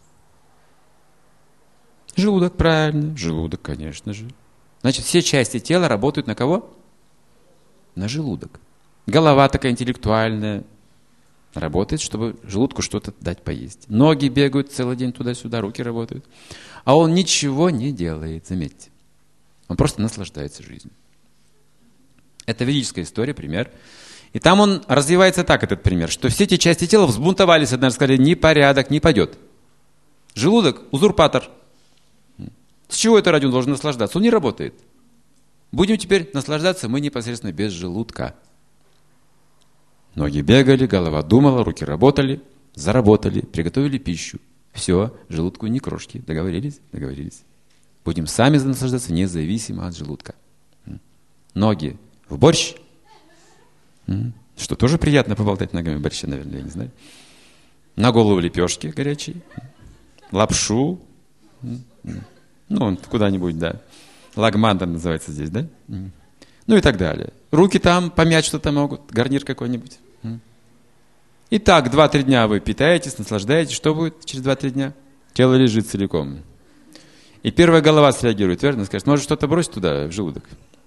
Желудок, правильно. Желудок, конечно же. Значит, все части тела работают на кого? На желудок. Голова такая интеллектуальная. Работает, чтобы желудку что-то дать поесть. Ноги бегают целый день туда-сюда, руки работают. А он ничего не делает, заметьте. Он просто наслаждается жизнью. Это ведическая история, пример. И там он развивается так, этот пример, что все эти части тела взбунтовались, однажды сказали, ни порядок, не пойдет. Желудок – узурпатор. С чего это ради он должен наслаждаться? Он не работает. Будем теперь наслаждаться мы непосредственно без желудка. Ноги бегали, голова думала, руки работали, заработали, приготовили пищу. Все, желудку ни крошки. Договорились? Договорились. Будем сами наслаждаться независимо от желудка. Ноги в борщ. Что тоже приятно поболтать ногами в борще, наверное, я не знаю. на голову лепешки горячие, лапшу, ну, куда-нибудь, да. Лагман называется здесь, да? Ну и так далее. Руки там помять что-то могут, гарнир какой-нибудь. И так два-три дня вы питаетесь, наслаждаетесь. Что будет через два-три дня? Тело лежит целиком. И первая голова среагирует, верно? Скажет, может что-то бросить туда, в желудок.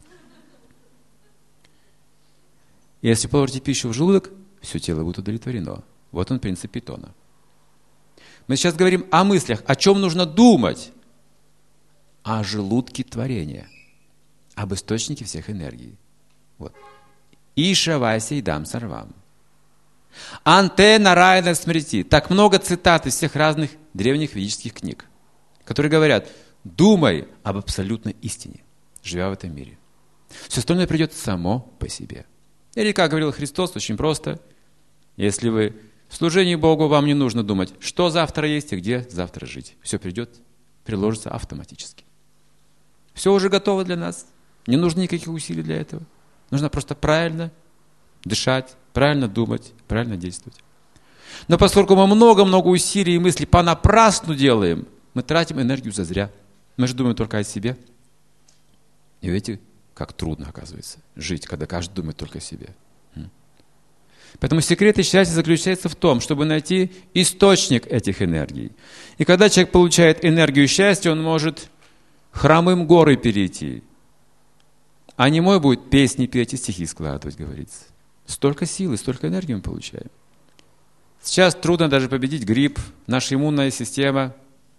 Если положите пищу в желудок, все тело будет удовлетворено. Вот он принцип питона. Мы сейчас говорим о мыслях, о чем нужно думать. О желудке творения. Об источнике всех энергий. Вот. Иша вася и дам сарвам. Анте нарайна смрити. Так много цитат из всех разных древних ведических книг, которые говорят, думай об абсолютной истине, живя в этом мире. Все остальное придет само по себе. Или, как говорил Христос, очень просто. Если вы в служении Богу, вам не нужно думать, что завтра есть и где завтра жить. Все придет, приложится автоматически. Все уже готово для нас. Не нужно никаких усилий для этого. Нужно просто правильно дышать, правильно думать, правильно действовать. Но поскольку мы много-много усилий и мыслей понапрасну делаем, мы тратим энергию зазря. Мы же думаем только о себе. И видите, как трудно, оказывается, жить, когда каждый думает только о себе. Поэтому секрет счастья заключается в том, чтобы найти источник этих энергий. И когда человек получает энергию счастья, он может хромым горы перейти. А немой будет песни петь и стихи складывать, говорится. Столько силы, столько энергии мы получаем. Сейчас трудно даже победить грипп. Наша иммунная система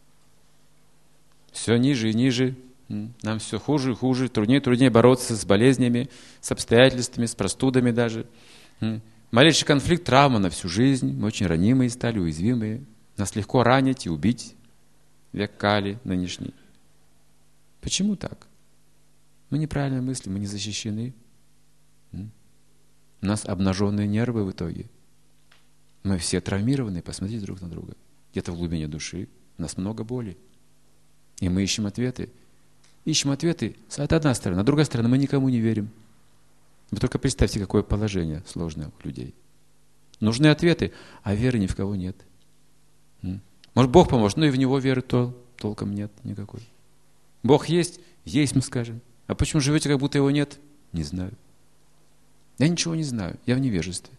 все ниже и ниже. Нам все хуже и хуже. Труднее и труднее бороться с болезнями, с обстоятельствами, с простудами даже. Малейший конфликт, травма на всю жизнь. Мы очень ранимые стали, уязвимые. Нас легко ранить и убить. Век Кали нынешний. Почему так? Мы неправильно мыслим, мы не защищены. У нас обнаженные нервы в итоге. Мы все травмированы, посмотрите друг на друга. Где-то в глубине души у нас много боли. И мы ищем ответы. Ищем ответы, это одна сторона. А другая сторона, мы никому не верим. Вы только представьте, какое положение сложное у людей. Нужны ответы, а веры ни в кого нет. Может, Бог поможет, но и в Него веры то, толком нет никакой. Бог есть? Есть, мы скажем. А почему живете, как будто Его нет? Не знаю. Я ничего не знаю, я в невежестве.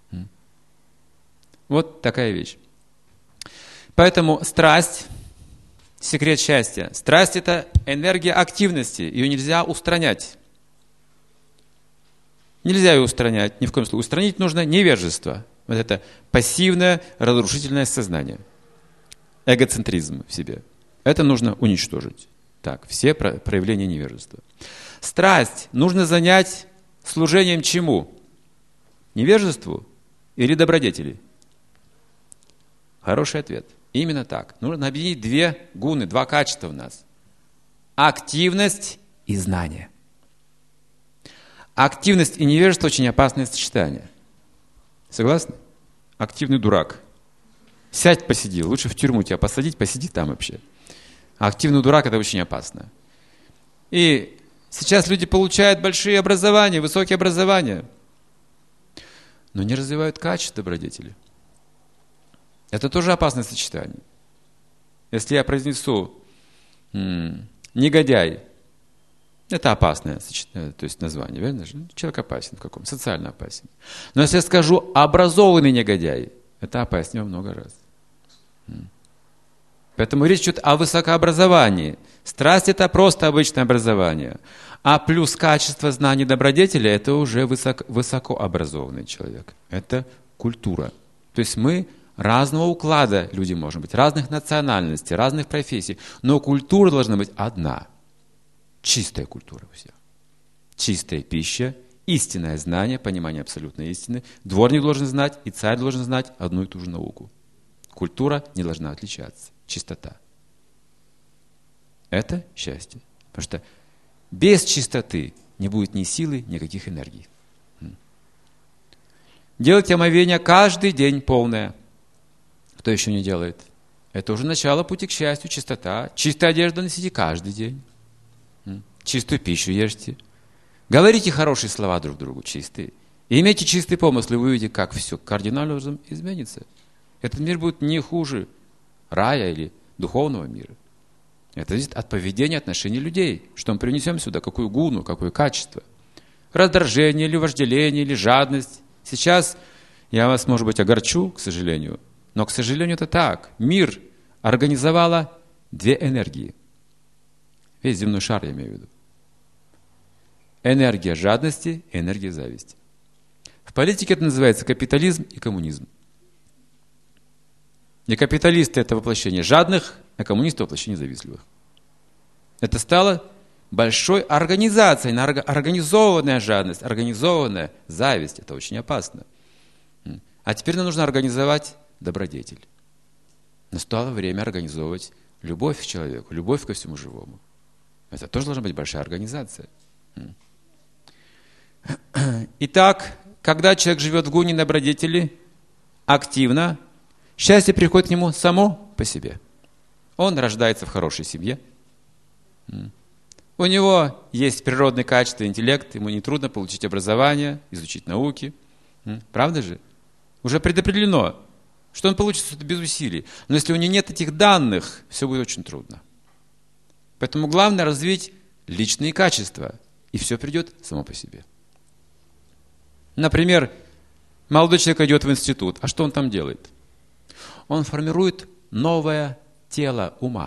Вот такая вещь. Поэтому страсть, секрет счастья. Страсть – это энергия активности, ее нельзя устранять. Нельзя ее устранять, ни в коем случае. Устранить нужно невежество. Вот это пассивное, разрушительное сознание. Эгоцентризм в себе. Это нужно уничтожить. Так, все проявления невежества. Страсть нужно занять служением чему? Невежеству или добродетели? Хороший ответ. Именно так. Нужно объединить две гуны, два качества в нас. Активность и знание. Активность и невежество очень опасное сочетание. Согласны? Активный дурак. Сядь, посиди. Лучше в тюрьму тебя посадить, посиди там вообще. А активный дурак – это очень опасно. И сейчас люди получают большие образования, высокие образования, но не развивают качество добродетели. Это тоже опасное сочетание. Если я произнесу м- «негодяй», это опасное сочетание, то есть название, верно же? Человек опасен в каком? Социально опасен. Но если я скажу «образованный негодяй», это опаснее во много раз. Поэтому речь идет о высокообразовании. Страсть – это просто обычное образование. А плюс качество знаний добродетели – это уже высоко, высокообразованный человек. Это культура. То есть мы разного уклада люди можем быть, разных национальностей, разных профессий. Но культура должна быть одна. Чистая культура у всех. Чистая пища, истинное знание, понимание абсолютной истины. Дворник должен знать, и царь должен знать одну и ту же науку. Культура не должна отличаться. Чистота. Это счастье. Потому что без чистоты не будет ни силы, никаких энергий. Делать омовение каждый день полное. Кто еще не делает? Это уже начало пути к счастью, чистота. Чистая одежда носите каждый день. Чистую пищу ешьте. Говорите хорошие слова друг другу, чистые. И имейте чистые помыслы, вы увидите, как все кардинально изменится. Этот мир будет не хуже рая или духовного мира. Это зависит от поведения, отношений людей. Что мы принесем сюда, какую гуну, какое качество. Раздражение или вожделение, или жадность. Сейчас я вас, может быть, огорчу, к сожалению. Но, к сожалению, это так. Мир организовала две энергии. Весь земной шар, я имею в виду. Энергия жадности и энергия зависти. В политике это называется капитализм и коммунизм. И капиталисты – это воплощение жадных, а коммунисты – воплощение завистливых. Это стало большой организацией, организованная жадность, организованная зависть. Это очень опасно. А теперь нам нужно организовать добродетель. Настало время организовывать любовь к человеку, любовь ко всему живому. Это тоже должна быть большая организация. Итак, когда человек живет в гуне добродетели активно, счастье приходит к нему само по себе. Он рождается в хорошей семье. У него есть природные качества, интеллект, ему нетрудно получить образование, изучить науки. Правда же? Уже предопределено, что он получит что-то без усилий. Но если у него нет этих данных, все будет очень трудно. Поэтому главное развить личные качества, и все придет само по себе. Например, молодой человек идет в институт. А что он там делает? Он формирует новое тело ума.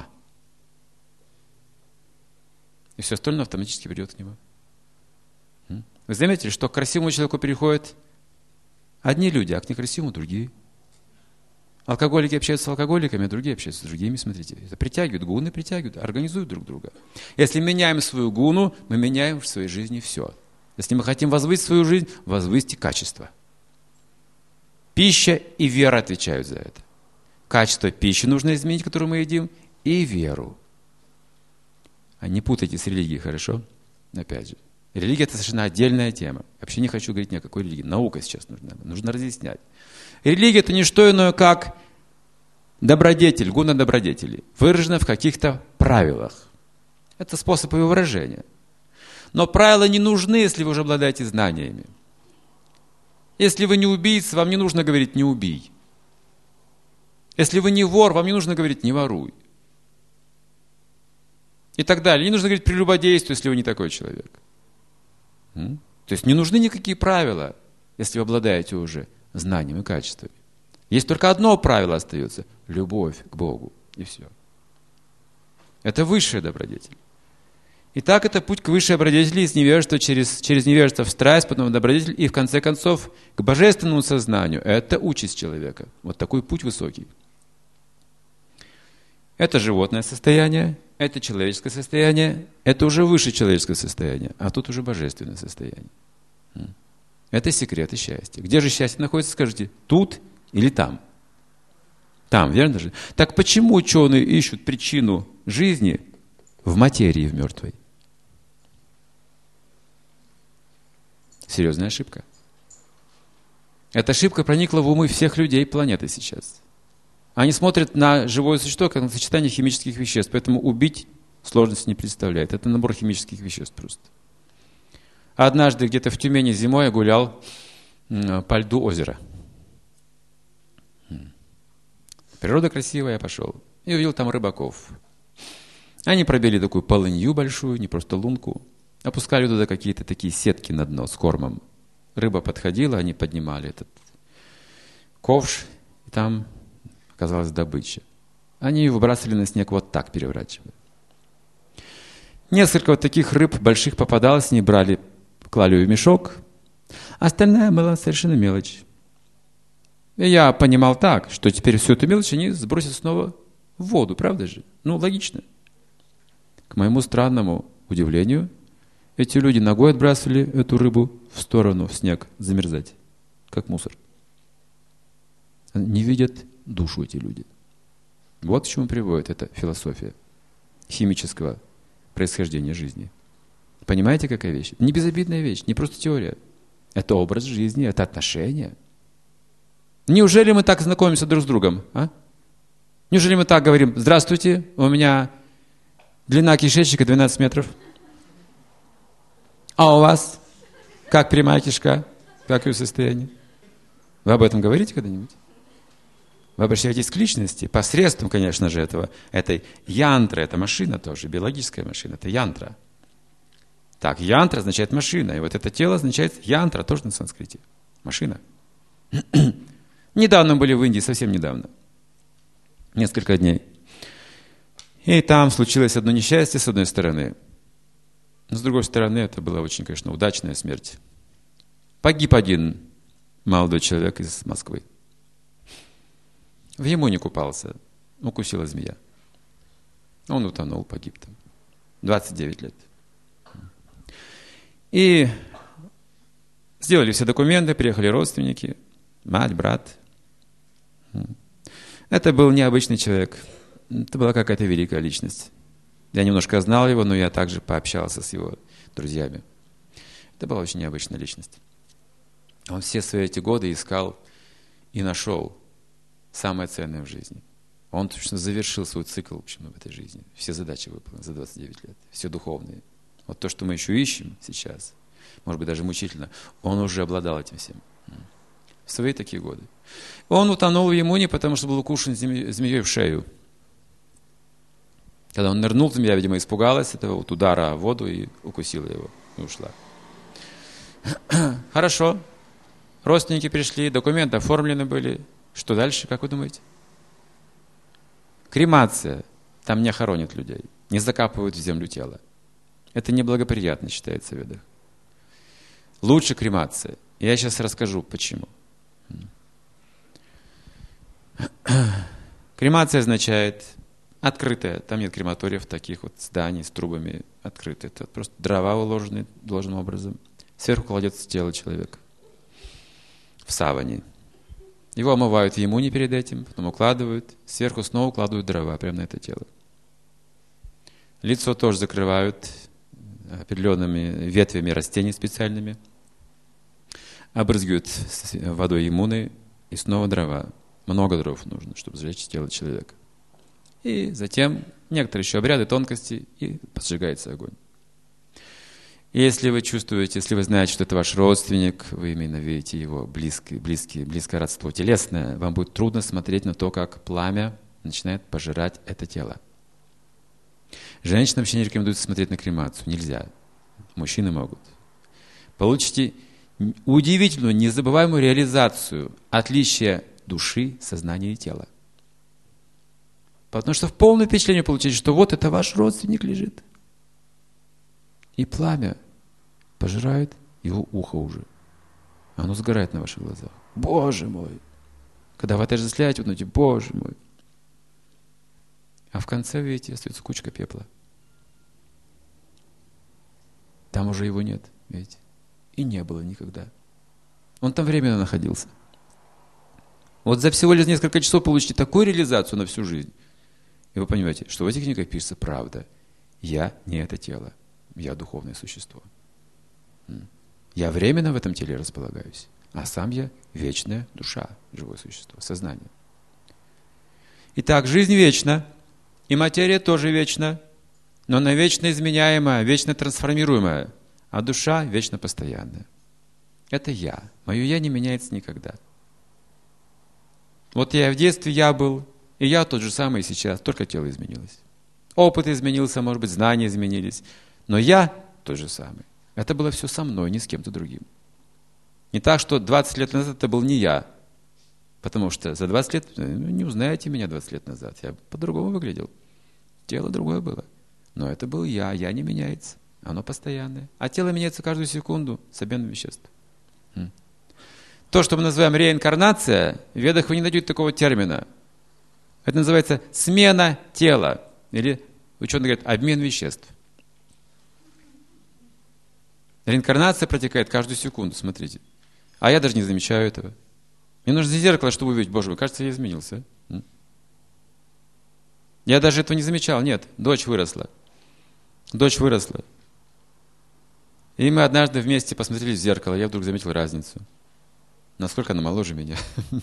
И все остальное автоматически придет к нему. Вы заметили, что к красивому человеку переходят одни люди, а к некрасивому другие. Алкоголики общаются с алкоголиками, а другие общаются с другими. Смотрите, это притягивают, гуны притягивают, организуют друг друга. Если меняем свою гуну, мы меняем в своей жизни все. Если мы хотим возвысить свою жизнь, возвысьте качество. Пища и вера отвечают за это. Качество пищи нужно изменить, которую мы едим, и веру. А не путайте с религией, хорошо? Опять же. Религия – это совершенно отдельная тема. Вообще не хочу говорить ни о какой религии. Наука сейчас нужна. Нужно разъяснять. Религия – это не что иное, как добродетель, гуна добродетели, выражена в каких-то правилах. Это способ его выражения. Но правила не нужны, если вы уже обладаете знаниями. Если вы не убийца, вам не нужно говорить «не убий». Если вы не вор, вам не нужно говорить «не воруй». И так далее. Не нужно говорить «прелюбодействуй», если вы не такой человек. М? То есть не нужны никакие правила, если вы обладаете уже знанием и качествами. Есть только одно правило остается – любовь к Богу. И все. Это высшая добродетель. Итак, это путь к высшей добродетели из невежества через, через невежество в страсть, потом в добродетель и в конце концов к божественному сознанию. Это участь человека. Вот такой путь высокий. Это животное состояние, это человеческое состояние, это уже выше человеческое состояние, а тут уже божественное состояние. Это секреты счастья. Где же счастье находится, скажите, тут или там? Там, верно же? Так почему ученые ищут причину жизни в материи, в мертвой? Серьезная ошибка. Эта ошибка проникла в умы всех людей планеты сейчас. Они смотрят на живое существо, как на сочетание химических веществ, поэтому убить сложности не представляет. Это набор химических веществ просто. Однажды где-то в Тюмени зимой я гулял по льду озера. Природа красивая, я пошел. И увидел там рыбаков. Они пробили такую полынью большую, не просто лунку. Опускали туда какие-то такие сетки на дно с кормом. Рыба подходила, они поднимали этот ковш, и там оказалась добыча. Они ее выбрасывали на снег вот так, переворачивая. Несколько вот таких рыб больших попадалось, они брали, клали ее в мешок. Остальная была совершенно мелочь. И я понимал так, что теперь всю эту мелочь они сбросят снова в воду, правда же? Ну, логично. К моему странному удивлению, эти люди ногой отбрасывали эту рыбу в сторону, в снег, замерзать, как мусор. Не видят душу эти люди. Вот к чему приводит эта философия химического происхождения жизни. Понимаете, какая вещь? Не безобидная вещь, не просто теория. Это образ жизни, это отношения. Неужели мы так знакомимся друг с другом? А? Неужели мы так говорим: здравствуйте, у меня длина кишечника двенадцать метров. А у вас? Как прямая кишка? Как ее состояние? Вы об этом говорите когда-нибудь? вы обращаетесь к личности посредством, конечно же, этого, этой янтры, это машина тоже, биологическая машина, это янтра. Так, янтра означает машина, и вот это тело означает янтра, тоже на санскрите, машина. Недавно мы были в Индии, совсем недавно, несколько дней. И там случилось одно несчастье, с одной стороны. Но с другой стороны, это была очень, конечно, удачная смерть. Погиб один молодой человек из Москвы. В Ямуне купался, укусила змея. Он утонул, погиб там. двадцать девять лет. И сделали все документы, приехали родственники, мать, брат. Это был необычный человек. Это была какая-то великая личность. Я немножко знал его, но я также пообщался с его друзьями. Это была очень необычная личность. Он все свои эти годы искал и нашел самое ценное в жизни. Он точно завершил свой цикл, в общем, в этой жизни. Все задачи выполнил за двадцать девять лет. Все духовные. Вот то, что мы еще ищем сейчас, может быть, даже мучительно, он уже обладал этим всем. В свои такие годы. Он утонул в Ямуне, потому что был укушен змеей в шею. Когда он нырнул, змея, видимо, испугалась этого вот удара в воду и укусила его, и ушла. Хорошо. Родственники пришли, документы оформлены были. Что дальше, как вы думаете? Кремация. Там не хоронят людей, не закапывают в землю тело. Это неблагоприятно считается в ведах. Лучше кремация. Я сейчас расскажу, почему. Кремация означает открытая. Там нет крематориев, таких вот зданий с трубами открытые. Это просто дрова уложены должным образом. Сверху кладется тело человека в саване. Его омывают в Ямуне перед этим, потом укладывают, сверху снова укладывают дрова прямо на это тело. Лицо тоже закрывают определенными ветвями растений специальными, обрызгивают водой Ямуны и снова дрова. Много дров нужно, чтобы сжечь тело человека. И затем некоторые еще обряды, тонкости, и поджигается огонь. И если вы чувствуете, если вы знаете, что это ваш родственник, вы именно видите его близкий, близкий, близкое родство телесное, вам будет трудно смотреть на то, как пламя начинает пожирать это тело. Женщинам вообще не рекомендуется смотреть на кремацию, нельзя. Мужчины могут. Получите удивительную, незабываемую реализацию отличия души, сознания и тела. Потому что в полное впечатление получите, что вот это ваш родственник лежит. И пламя пожирает его ухо уже. Оно сгорает на ваших глазах. Боже мой! Когда вы отождествляете, вы думаете, Боже мой! А в конце, видите, остается кучка пепла. Там уже его нет, видите? И не было никогда. Он там временно находился. Вот за всего лишь несколько часов получите такую реализацию на всю жизнь. И вы понимаете, что в этих книгах пишется правда. Я не это тело. Я духовное существо. Я временно в этом теле располагаюсь, а сам я вечная душа, живое существо, сознание. Итак, жизнь вечна, и материя тоже вечна, но она вечно изменяемая, вечно трансформируемая, а душа вечно постоянная. Это я. Мое я не меняется никогда. Вот я в детстве я был, и я тот же самый и сейчас, только тело изменилось. Опыт изменился, может быть, знания изменились. Но я тот же самый. Это было все со мной, не с кем-то другим. Не так, что двадцать лет назад это был не я. Потому что за двадцать лет, ну, не узнаете меня двадцать лет назад. Я по-другому выглядел. Тело другое было. Но это был я, я не меняется. Оно постоянное. А тело меняется каждую секунду с обменом веществ. То, что мы называем реинкарнация, в ведах вы не найдете такого термина. Это называется смена тела. Или ученые говорят, обмен веществ. Реинкарнация протекает каждую секунду, смотрите. А я даже не замечаю этого. Мне нужно зеркало, чтобы увидеть, Боже мой, кажется, я изменился. Я даже этого не замечал. Нет, дочь выросла. Дочь выросла. И мы однажды вместе посмотрели в зеркало, я вдруг заметил разницу. Насколько она моложе меня.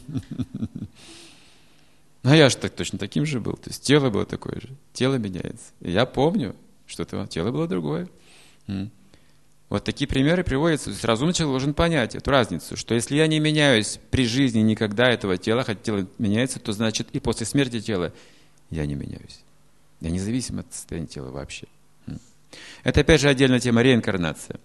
А я же так, точно таким же был. То есть тело было такое же. Тело меняется. И я помню, что это тело было другое. Вот такие примеры приводятся. То есть разумный человек должен понять эту разницу, что если я не меняюсь при жизни никогда этого тела, хотя тело меняется, то значит и после смерти тела я не меняюсь. Я независим от состояния тела вообще. Это опять же отдельная тема реинкарнация.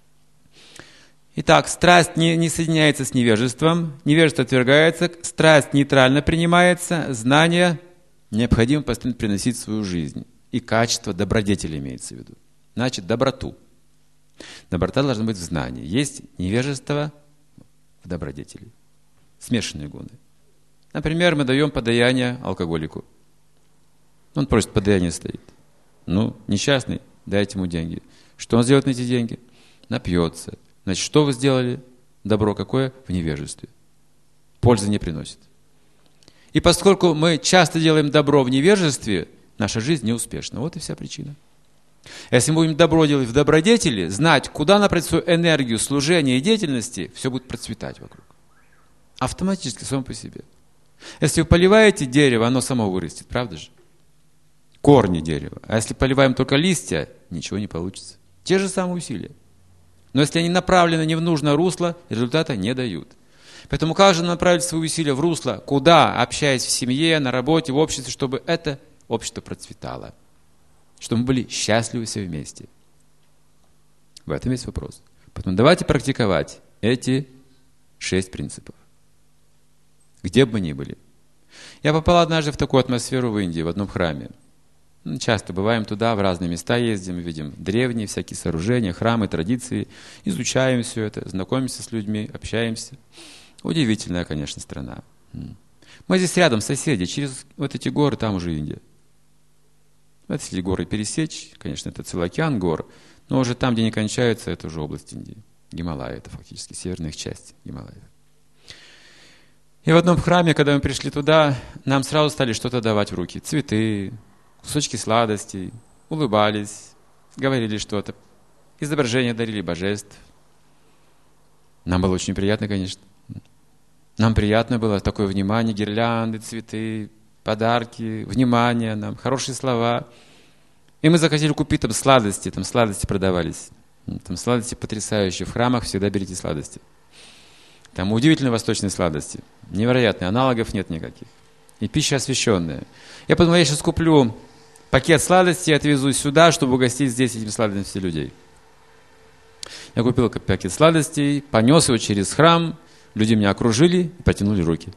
Итак, страсть не, не соединяется с невежеством, невежество отвергается, страсть нейтрально принимается, знание необходимо постоянно приносить в свою жизнь. И качество добродетели имеется в виду. Значит, доброту. Доброта должна быть в знании. Есть невежество в добродетели. Смешанные гуны. Например, мы даем подаяние алкоголику. Он просит подаяние стоит. Ну, несчастный, дайте ему деньги. Что он сделает на эти деньги? Напьется. Значит, что вы сделали? Добро какое? В невежестве. Пользы не приносит. И поскольку мы часто делаем добро в невежестве, наша жизнь неуспешна. Вот и вся причина. Если мы будем добро делать в добродетели, знать, куда направить свою энергию служения и деятельности, все будет процветать вокруг. Автоматически, само по себе. Если вы поливаете дерево, оно само вырастет, правда же? Корни дерева. А если поливаем только листья, ничего не получится. Те же самые усилия. Но если они направлены не в нужное русло, результата не дают. Поэтому каждый направить свои усилия в русло, куда, общаясь в семье, на работе, в обществе, чтобы это общество процветало. Чтобы мы были счастливы все вместе. В этом есть вопрос. Поэтому давайте практиковать эти шесть принципов. Где бы мы ни были. Я попал однажды в такую атмосферу в Индии, в одном храме. Часто бываем туда, в разные места ездим, видим древние всякие сооружения, храмы, традиции, изучаем все это, знакомимся с людьми, общаемся. Удивительная, конечно, страна. Мы здесь рядом, соседи, через вот эти горы, там уже Индия. Вот если горы пересечь, конечно, это целый океан гор, но уже там, где они кончаются, это уже область Индии. Гималайи, это фактически северная их часть Гималаев. И в одном храме, когда мы пришли туда, нам сразу стали что-то давать в руки. Цветы, кусочки сладостей, улыбались, говорили что-то, изображения дарили божеств. Нам было очень приятно, конечно. Нам приятно было такое внимание, гирлянды, цветы, подарки, внимание нам, хорошие слова. И мы захотели купить там сладости, там сладости продавались. Там сладости потрясающие. В храмах всегда берите сладости. Там удивительные восточные сладости. Невероятные, аналогов нет никаких. И пища освященная. Я подумал, я сейчас куплю пакет сладостей и отвезу сюда, чтобы угостить здесь этим сладостями все людей. Я купил пакет сладостей, понес его через храм, люди меня окружили и протянули руки.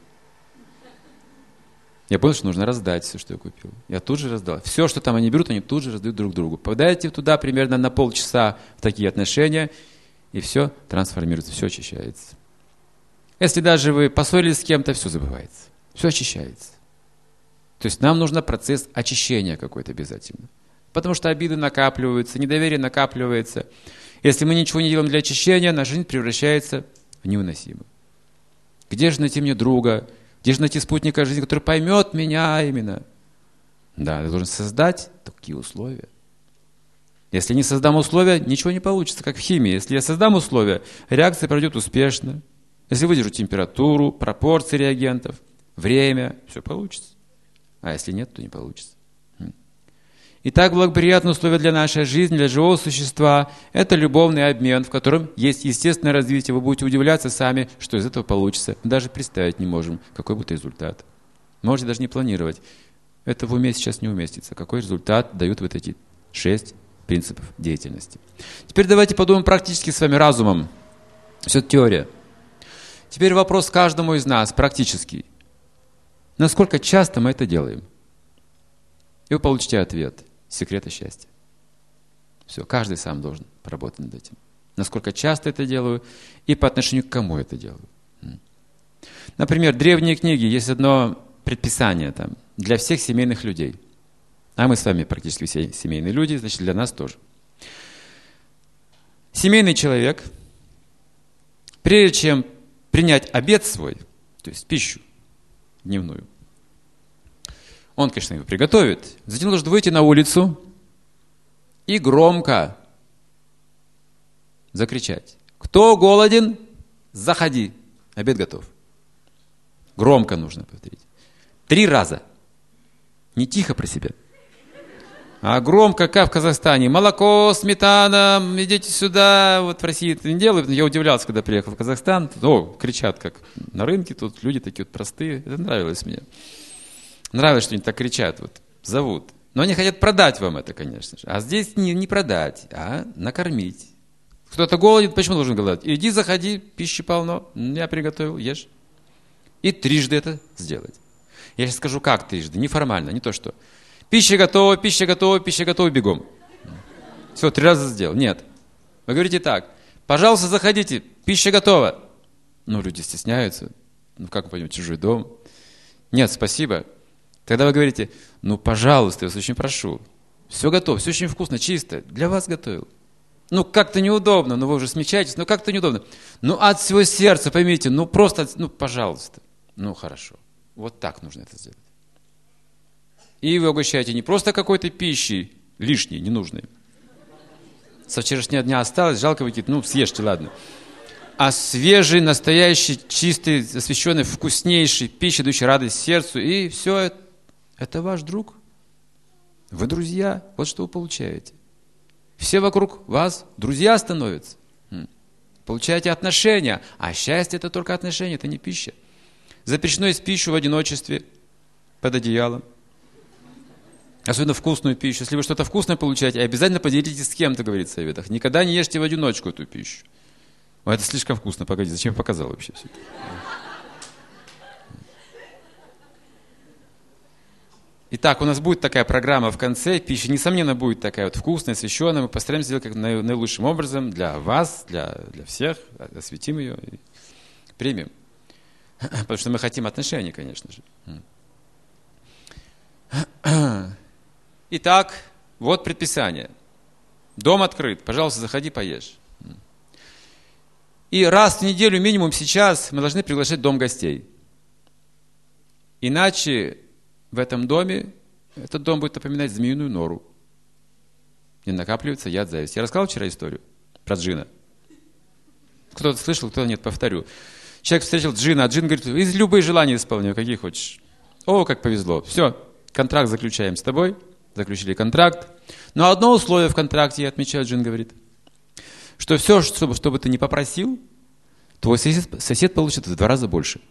Я понял, что нужно раздать все, что я купил. Я тут же раздал. Все, что там они берут, они тут же раздают друг другу. Подайте туда примерно на полчаса в такие отношения, и все трансформируется, все очищается. Если даже вы поссорились с кем-то, все забывается. Все очищается. То есть нам нужен процесс очищения какой-то обязательно. Потому что обиды накапливаются, недоверие накапливается. Если мы ничего не делаем для очищения, наша жизнь превращается в невыносимую. Где же найти мне друга? Где же найти спутника жизни, который поймет меня именно? Да, я должен создать такие условия. Если не создам условия, ничего не получится, как в химии. Если я создам условия, реакция пройдет успешно. Если выдержу температуру, пропорции реагентов, время, все получится. А если нет, то не получится. Итак, благоприятные условия для нашей жизни, для живого существа – это любовный обмен, в котором есть естественное развитие. Вы будете удивляться сами, что из этого получится. Мы даже представить не можем, какой будет результат. Можете даже не планировать. Это в уме сейчас не уместится. Какой результат дают вот эти шесть принципов деятельности. Теперь давайте подумаем практически с вами разумом. Все это теория. Теперь вопрос каждому из нас практический. Насколько часто мы это делаем? И вы получите ответ. Секреты счастья. Все, каждый сам должен поработать над этим. Насколько часто это делаю и по отношению к кому это делаю. Например, в древние книги есть одно предписание там, для всех семейных людей. А мы с вами практически все семейные люди, значит, для нас тоже. Семейный человек, прежде чем принять обед свой, то есть пищу дневную, он, конечно, его приготовит. Затем должен выйти на улицу и громко закричать: «Кто голоден, заходи, обед готов». Громко нужно повторить. Три раза. Не тихо про себя. А громко, как в Казахстане. Молоко, сметана, идите сюда. Вот в России это не делают. Я удивлялся, когда приехал в Казахстан. О, кричат, как на рынке. Тут люди такие вот простые. Это нравилось мне. Нравилось, что они так кричат. Вот, зовут. Но они хотят продать вам это, конечно же. А здесь не, не продать, а накормить. Кто-то голоден, почему должен голодать? Иди, заходи, пищи полно. Я приготовил, ешь. И трижды это сделать. Я сейчас скажу, как трижды. Неформально, не то что. Пища готова, пища готова, пища готова, бегом. Все, три раза сделал. Нет. Вы говорите так. Пожалуйста, заходите, пища готова. Ну, люди стесняются. Ну, как вы понимаете, чужой дом. Нет, спасибо. Тогда вы говорите, ну, пожалуйста, я вас очень прошу. Все готово, все очень вкусно, чисто. Для вас готовил. Ну, как-то неудобно, ну, вы уже смягчаетесь, ну, как-то неудобно. Ну, от всего сердца, поймите, ну, просто, ну, пожалуйста. Ну, хорошо. Вот так нужно это сделать. И вы угощаете не просто какой-то пищей лишней, ненужной. Со вчерашнего дня осталось, жалко выкинуть, ну, съешьте, ладно. А свежий, настоящий, чистый, освященный, вкуснейший, пища, дающий радость сердцу. И все это, это ваш друг. Вы друзья, вот что вы получаете. Все вокруг вас друзья становятся. Получаете отношения. А счастье это только отношения, это не пища. Запрещено есть пищу в одиночестве, под одеялом. Особенно вкусную пищу. Если вы что-то вкусное получаете, обязательно поделитесь с кем-то, говорит в советах. Никогда не ешьте в одиночку эту пищу. О, это слишком вкусно, погоди, зачем я показал вообще все это? Итак, у нас будет такая программа в конце. Пища, несомненно, будет такая вот вкусная, освященная. Мы постараемся сделать как наилучшим образом для вас, для, для всех. Осветим ее и примем. Потому что мы хотим отношений, конечно же. Итак, вот предписание. Дом открыт. Пожалуйста, заходи, поешь. И раз в неделю минимум сейчас мы должны приглашать в дом гостей. Иначе в этом доме, этот дом будет напоминать змеиную нору. И накапливается яд зависти. Я рассказал вчера историю про джина. Кто-то слышал, кто-то нет, повторю. Человек встретил джина, а джин говорит, из любые желания исполняю, какие хочешь. О, как повезло. Все, контракт заключаем с тобой. Заключили контракт. Но одно условие в контракте, я отмечаю, джин говорит, что все, что, что бы ты ни попросил, твой сосед, сосед получит в два раза больше.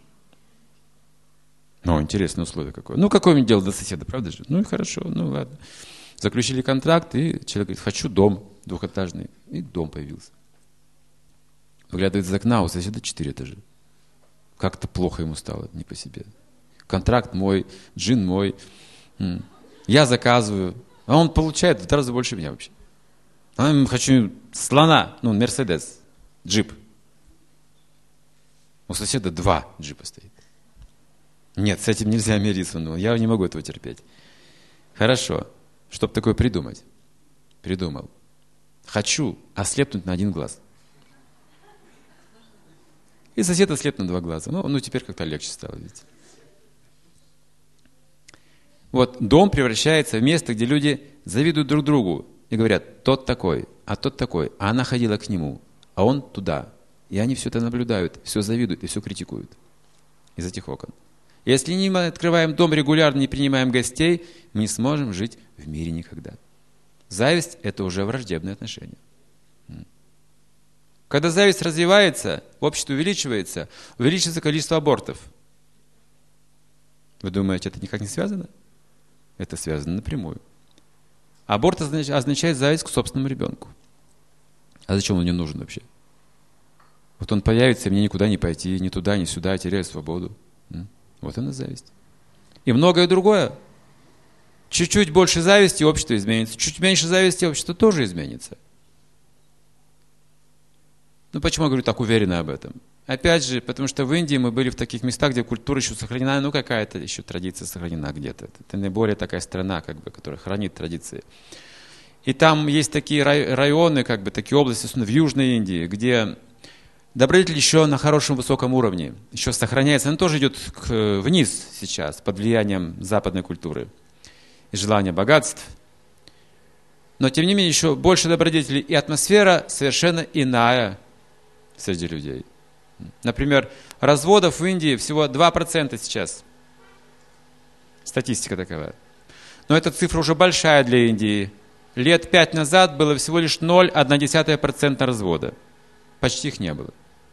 Ну, интересное условие какое. Ну, какое мне дело до соседа, правда же? Ну, и хорошо, ну, ладно. Заключили контракт, и человек говорит, хочу дом двухэтажный. И дом появился. Выглядывает из окна, у соседа четыре этажа. Как-то плохо ему стало, не по себе. Контракт мой, джин мой. Я заказываю, а он получает в два раза больше меня вообще. А я хочу слона, ну, Мерседес, джип. У соседа два джипа стоит. Нет, с этим нельзя мириться, ну, я не могу этого терпеть. Хорошо, чтобы такое придумать. Придумал. Хочу ослепнуть на один глаз. И сосед ослеп на два глаза. Ну, ну теперь как-то легче стало, видите. Вот дом превращается в место, где люди завидуют друг другу и говорят, тот такой, а тот такой, а она ходила к нему, а он туда. И они все это наблюдают, все завидуют и все критикуют из этих окон. Если не мы открываем дом регулярно, не принимаем гостей, мы не сможем жить в мире никогда. Зависть – это уже враждебные отношения. Когда зависть развивается, общество увеличивается, увеличивается количество абортов. Вы думаете, это никак не связано? Это связано напрямую. Аборт означает зависть к собственному ребенку. А зачем он мне нужен вообще? Вот он появится, и мне никуда не пойти, ни туда, ни сюда, я теряю свободу. Вот она зависть. И многое другое. Чуть-чуть больше зависти, общество изменится. Чуть меньше зависти, общество тоже изменится. Ну, почему я говорю так уверенно об этом? Опять же, потому что в Индии мы были в таких местах, где культура еще сохранена, ну, какая-то еще традиция сохранена где-то. Это наиболее такая страна, как бы, которая хранит традиции. И там есть такие районы, как бы, такие области, особенно в Южной Индии, где добродетель еще на хорошем высоком уровне, еще сохраняется. Она тоже идет к, вниз сейчас, под влиянием западной культуры и желания богатств. Но, тем не менее, еще больше добродетелей, и атмосфера совершенно иная среди людей. Например, разводов в Индии всего два процента сейчас. Статистика такова. Но эта цифра уже большая для Индии. Лет пять назад было всего лишь ноль целых одна десятая процента развода. Почти их не было.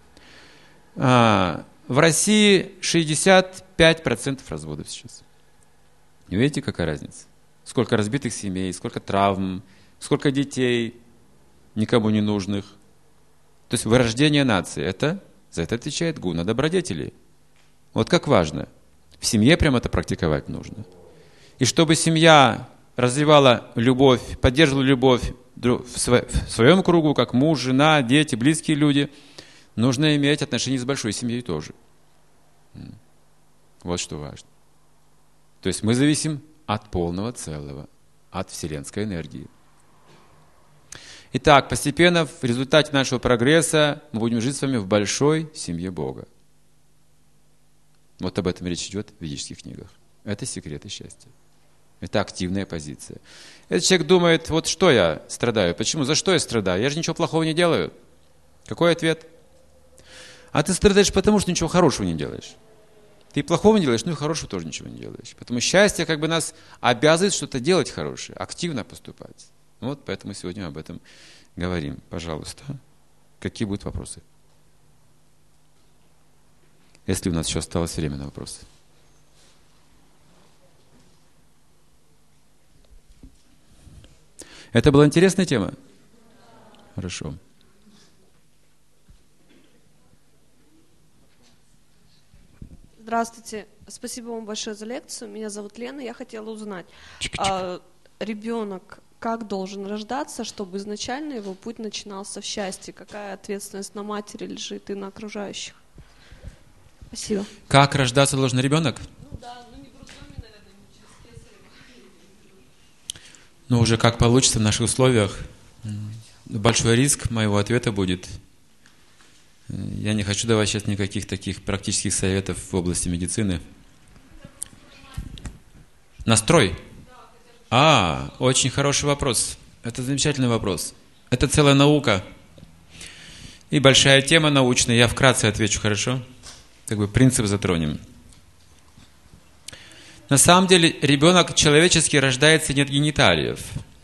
А, в России шестьдесят пять процентов разводов сейчас. И видите, какая разница? Сколько разбитых семей, сколько травм, сколько детей никому не нужных. То есть вырождение нации. Это, за это отвечает гуна добродетели. Вот как важно. В семье прямо это практиковать нужно. И чтобы семья развивала любовь, поддерживала любовь в своем кругу, как муж, жена, дети, близкие люди, нужно иметь отношения с большой семьей тоже. Вот что важно. То есть мы зависим от полного целого, от вселенской энергии. Итак, постепенно в результате нашего прогресса мы будем жить с вами в большой семье Бога. Вот об этом речь идет в ведических книгах. Это секреты счастья. Это активная позиция. Этот человек думает, вот что я страдаю, почему, за что я страдаю? Я же ничего плохого не делаю. Какой ответ? А ты страдаешь потому, что ничего хорошего не делаешь. Ты плохого не делаешь, ну и хорошего тоже ничего не делаешь. Потому счастье как бы нас обязывает что-то делать хорошее, активно поступать. Вот поэтому сегодня об этом говорим. Пожалуйста, какие будут вопросы? Если у нас еще осталось время на вопросы. Это была интересная тема? Хорошо. Здравствуйте. Спасибо вам большое за лекцию. Меня зовут Лена. Я хотела узнать, а, ребенок как должен рождаться, чтобы изначально его путь начинался в счастье? Какая ответственность на матери лежит и на окружающих? Спасибо. Как рождаться должен ребенок? Ну да, ну не в роддоме, наверное, не через кесарево. Ну уже как получится в наших условиях. Большой риск моего ответа будет. Я не хочу давать сейчас никаких таких практических советов в области медицины. Настрой? А, очень хороший вопрос. Это замечательный вопрос. Это целая наука. И большая тема научная. Я вкратце отвечу, хорошо? Как бы принцип затронем. На самом деле ребенок человеческий рождается не от гениталиев.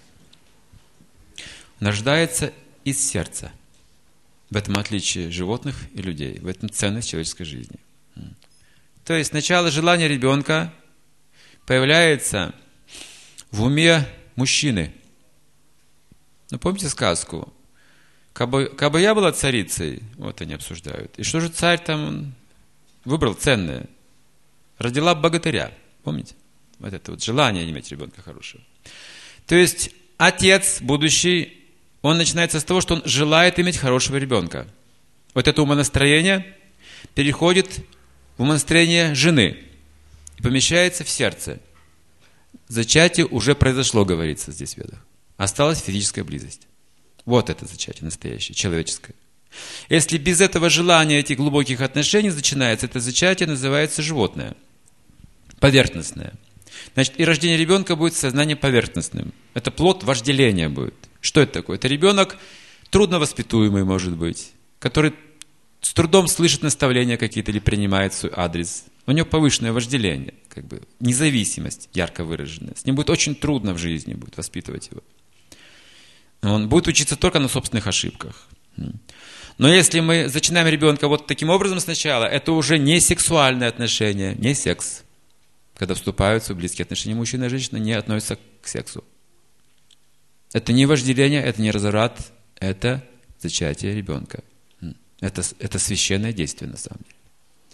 Он рождается из сердца. В этом отличие животных и людей. В этом ценность человеческой жизни. То есть сначала желание ребенка появляется в уме мужчины. Ну, помните сказку? Кабы, кабы я была царицей, вот они обсуждают. И что же царь там выбрал ценное? Родила богатыря. Помните? Вот это вот желание иметь ребенка хорошего. То есть отец будущий, он начинается с того, что он желает иметь хорошего ребенка. Вот это умонастроение переходит в умонастроение жены и помещается в сердце. Зачатие уже произошло, говорится здесь в Ведах. Осталась физическая близость. Вот это зачатие настоящее, человеческое. Если без этого желания этих глубоких отношений начинается, это зачатие называется животное, поверхностное. Значит, и рождение ребенка будет сознанием поверхностным. Это плод вожделения будет. Что это такое? Это ребенок трудновоспитуемый, может быть, который с трудом слышит наставления какие-то или принимает свой адрес. У него повышенное вожделение, как бы независимость ярко выраженная. С ним будет очень трудно в жизни будет воспитывать его. Он будет учиться только на собственных ошибках. Но если мы зачинаем ребенка вот таким образом сначала, это уже не сексуальные отношения, не секс. Когда вступают в близкие отношения мужчина и женщина, не относятся к сексу. Это не вожделение, это не разврат, это зачатие ребенка. Это, это священное действие на самом деле.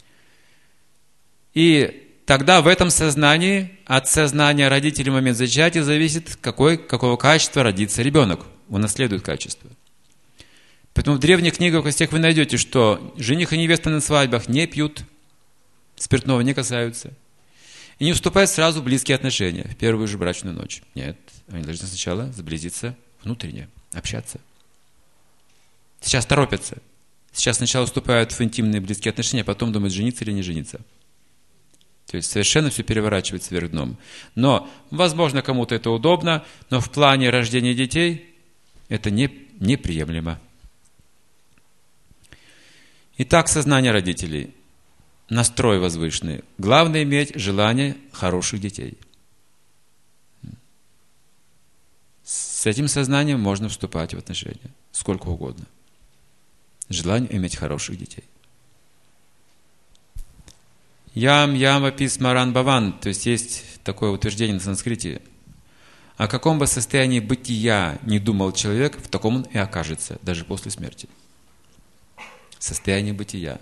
И тогда в этом сознании, от сознания родителей в момент зачатия зависит, какой, какого качества родится ребенок. Он наследует качество. Поэтому в древних книгах у всех вы найдете, что жених и невеста на свадьбах не пьют, спиртного не касаются. И не вступают сразу в близкие отношения, в первую же брачную ночь. Нет, они должны сначала сблизиться внутренне, общаться. Сейчас торопятся. Сейчас сначала вступают в интимные близкие отношения, а потом думают, жениться или не жениться. То есть совершенно все переворачивается вверх дном. Но, возможно, кому-то это удобно, но в плане рождения детей это не, неприемлемо. Итак, сознание родителей. Настрой возвышенный. Главное иметь желание хороших детей. С этим сознанием можно вступать в отношения сколько угодно. Желание иметь хороших детей. Ям яма писмаран баван, то есть есть такое утверждение на санскрите. О каком бы состоянии бытия не думал человек, в таком он и окажется, даже после смерти. Состояние бытия.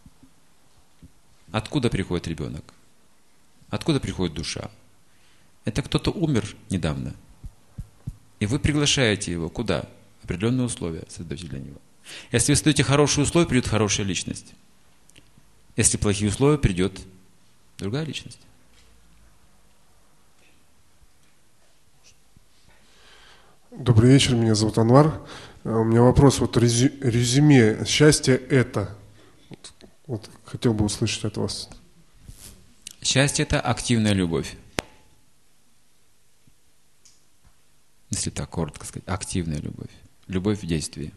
Откуда приходит ребенок? Откуда приходит душа? Это кто-то умер недавно. И вы приглашаете его куда? Определенные условия создаете для него. Если вы создаете хорошие условия, придет хорошая личность. Если плохие условия, придет другая личность. Добрый вечер, меня зовут Анвар. У меня вопрос, вот резюме, счастье это. Вот, хотел бы услышать от вас. Счастье – это активная любовь. Если так коротко сказать, активная любовь. Любовь в действии.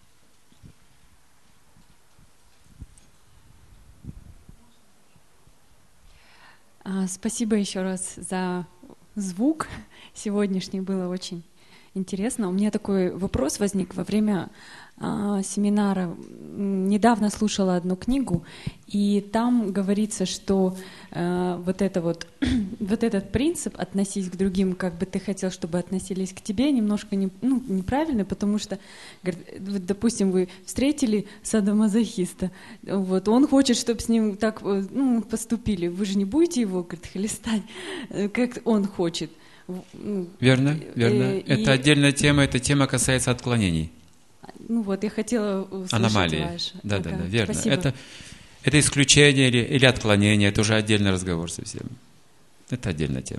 Спасибо еще раз за звук. Сегодняшний было очень интересно. У меня такой вопрос возник во время а, семинара. Недавно слушала одну книгу, и там говорится, что а, вот, это вот, вот этот принцип «относись к другим, как бы ты хотел, чтобы относились к тебе», немножко не, ну, неправильный, потому что, говорит, допустим, вы встретили садомазохиста, вот, он хочет, чтобы с ним так ну, поступили. Вы же не будете его, говорит, хлестать, как он хочет. Верно, верно. И, это отдельная тема, эта тема касается отклонений. Ну вот, я хотела услышать аномалии. Ваш. Да, да, да, верно. Спасибо. Это, это исключение или, или отклонение, это уже отдельный разговор совсем. Это отдельная тема.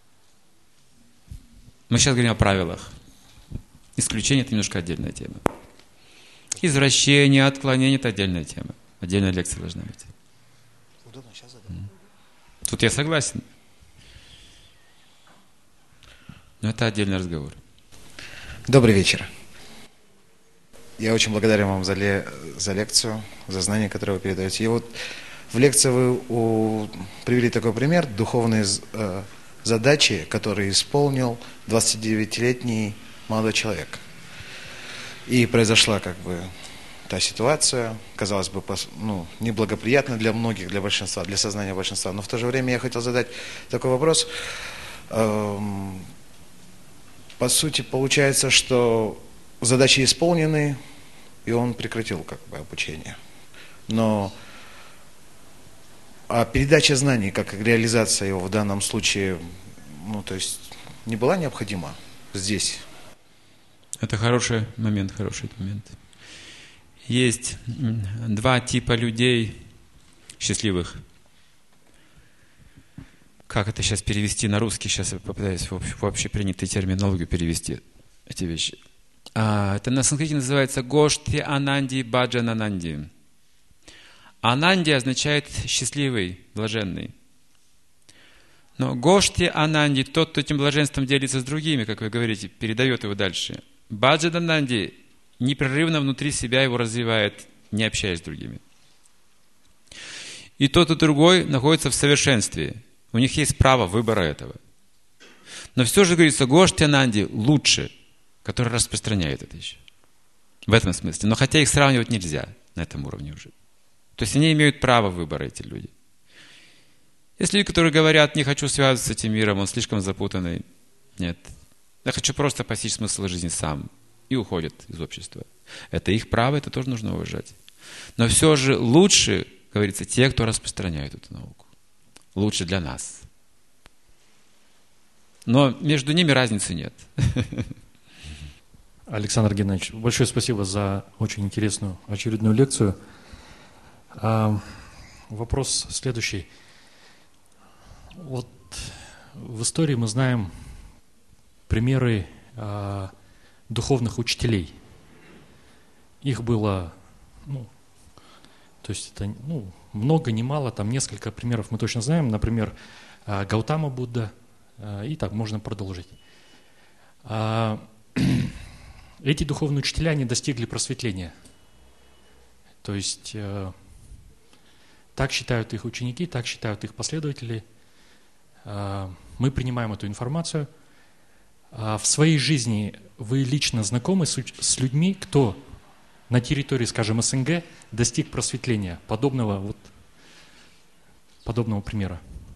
Мы сейчас говорим о правилах. Исключение – это немножко отдельная тема. Извращение, отклонение – это отдельная тема. Отдельная лекция должна быть. Удобно, сейчас задам. Тут я согласен. Но это отдельный разговор. Добрый вечер. Я очень благодарен вам за, ле, за лекцию, за знания, которые вы передаете. И вот в лекции вы у, привели такой пример духовной э, задачи, которую исполнил двадцатидевятилетний молодой человек. И произошла как бы та ситуация, казалось бы, ну, неблагоприятная для многих, для большинства, для сознания большинства. Но в то же время я хотел задать такой вопрос. Эм, По сути, получается, что задачи исполнены, и он прекратил как бы обучение. Но а передача знаний, как реализация его в данном случае, ну, то есть, не была необходима здесь? Это хороший момент, хороший момент. Есть два типа людей счастливых. Как это сейчас перевести на русский? Сейчас я попытаюсь в общепринятую терминологию перевести эти вещи. А, это на санскрите называется Гошти Ананди Баджанананди. Ананди означает счастливый, блаженный. Но Гошти Ананди, тот, кто этим блаженством делится с другими, как вы говорите, передает его дальше. Баджанананди непрерывно внутри себя его развивает, не общаясь с другими. И тот, и другой находится в совершенстве. У них есть право выбора этого. Но все же, говорится, Гошти Ананди лучше, который распространяет это еще. В этом смысле. Но хотя их сравнивать нельзя на этом уровне уже. То есть они имеют право выбора, эти люди. Есть люди, которые говорят, не хочу связываться с этим миром, он слишком запутанный. Нет. Я хочу просто постичь смысл жизни сам. И уходят из общества. Это их право, это тоже нужно уважать. Но все же лучше, говорится, те, кто распространяет эту науку. Лучше для нас. Но между ними разницы нет. Александр Геннадьевич, большое спасибо за очень интересную очередную лекцию. А, вопрос следующий. Вот в истории мы знаем примеры а, духовных учителей. Их было, ну, то есть это ну, много, не мало, там несколько примеров мы точно знаем. Например, а, Гаутама Будда, а, и так можно продолжить. А, Эти духовные учителя не достигли просветления. То есть э, так считают их ученики, так считают их последователи. Э, мы принимаем эту информацию. А в своей жизни вы лично знакомы с, с людьми, кто на территории, скажем, СНГ достиг просветления, подобного, вот, подобного примера?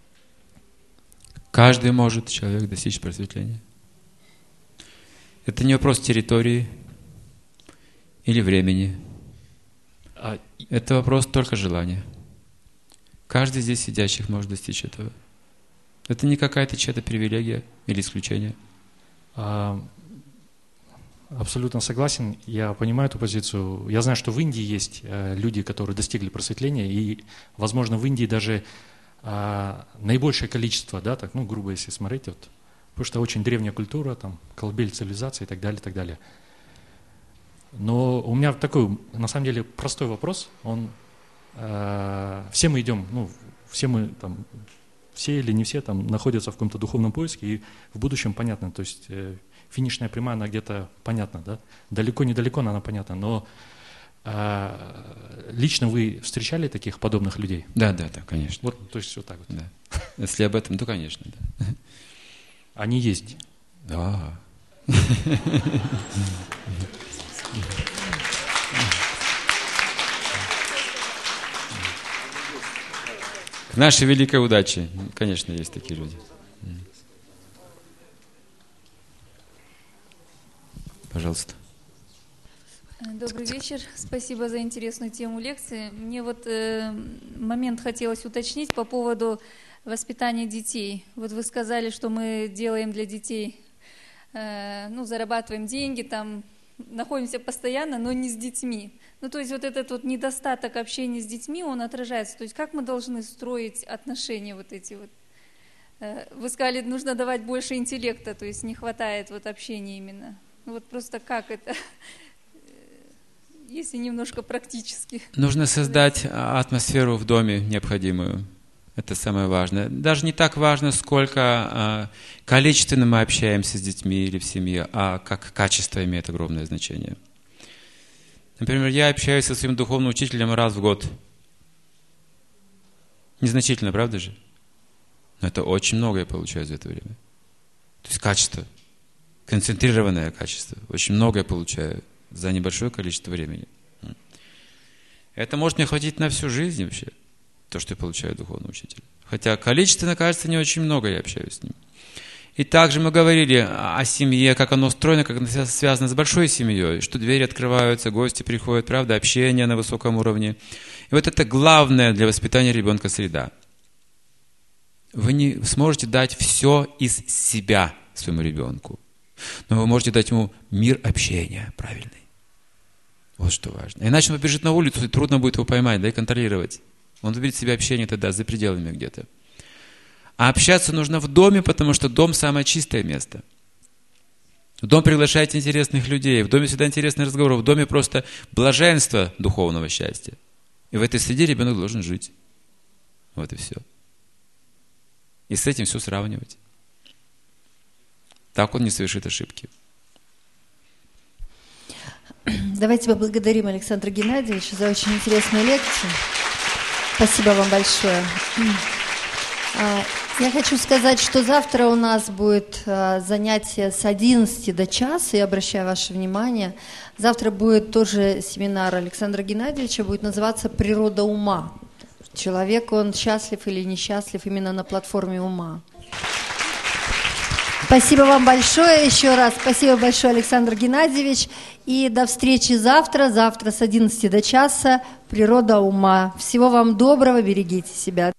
Каждый может человек достичь просветления. Это не вопрос территории или времени. А... Это вопрос только желания. Каждый здесь сидящих может достичь этого. Это не какая-то чья-то привилегия или исключение. А... Абсолютно согласен. Я понимаю эту позицию. Я знаю, что в Индии есть люди, которые достигли просветления, и, возможно, в Индии даже а, наибольшее количество, да, так, ну, грубо если смотреть, вот, потому что очень древняя культура, там, колыбель цивилизации и так далее, и так далее. Но у меня такой, на самом деле, простой вопрос. Он, э, все мы идем, ну, все мы там, все или не все там находятся в каком-то духовном поиске, и в будущем понятно, то есть э, финишная прямая, она где-то понятна, да? Далеко-недалеко она понятна, но э, лично вы встречали таких подобных людей? Да, да, да, конечно. Вот, то есть вот так вот. Да. Если об этом, то, конечно, да. Они есть? Да. К нашей великой удаче, конечно, есть такие люди. Пожалуйста. Добрый вечер. Спасибо за интересную тему лекции. Мне вот э, момент хотелось уточнить по поводу воспитания детей. Вот вы сказали, что мы делаем для детей, э, ну, зарабатываем деньги, там, находимся постоянно, но не с детьми. Ну, то есть вот этот вот недостаток общения с детьми, он отражается. То есть как мы должны строить отношения вот эти вот? Э, вы сказали, нужно давать больше интеллекта, то есть не хватает вот общения именно. Ну, вот просто как это, если немножко практически? Нужно создать атмосферу в доме необходимую. Это самое важное. Даже не так важно, сколько а, количественно мы общаемся с детьми или в семье, а как качество имеет огромное значение. Например, я общаюсь со своим духовным учителем раз в год. Незначительно, правда же? Но это очень много я получаю за это время. То есть качество, концентрированное качество. Очень много я получаю за небольшое количество времени. Это может мне хватить на всю жизнь вообще. То, что я получаю от духовного учителя. Хотя количественно, кажется, не очень много я общаюсь с ним. И также мы говорили о семье, как оно устроено, как оно связано с большой семьей, что двери открываются, гости приходят, правда, общение на высоком уровне. И вот это главное для воспитания ребенка среда. Вы не сможете дать все из себя своему ребенку, но вы можете дать ему мир общения правильный. Вот что важно. Иначе он побежит на улицу, и трудно будет его поймать, да, и контролировать. Он выберет себе общение тогда за пределами где-то. А общаться нужно в доме, потому что дом – самое чистое место. В дом приглашайте интересных людей, в доме всегда интересные разговоры, в доме просто блаженство духовного счастья. И в этой среде ребенок должен жить. Вот и все. И с этим все сравнивать. Так он не совершит ошибки. Давайте поблагодарим Александра Геннадьевича за очень интересную лекцию. Спасибо вам большое. Я хочу сказать, что завтра у нас будет занятие с одиннадцати до часа, я обращаю ваше внимание. Завтра будет тоже семинар Александра Геннадьевича, будет называться «Природа ума». Человек, он счастлив или несчастлив именно на платформе ума. Спасибо вам большое еще раз. Спасибо большое, Александр Геннадьевич. И до встречи завтра. Завтра с одиннадцати до часа. «Природа ума». Всего вам доброго. Берегите себя.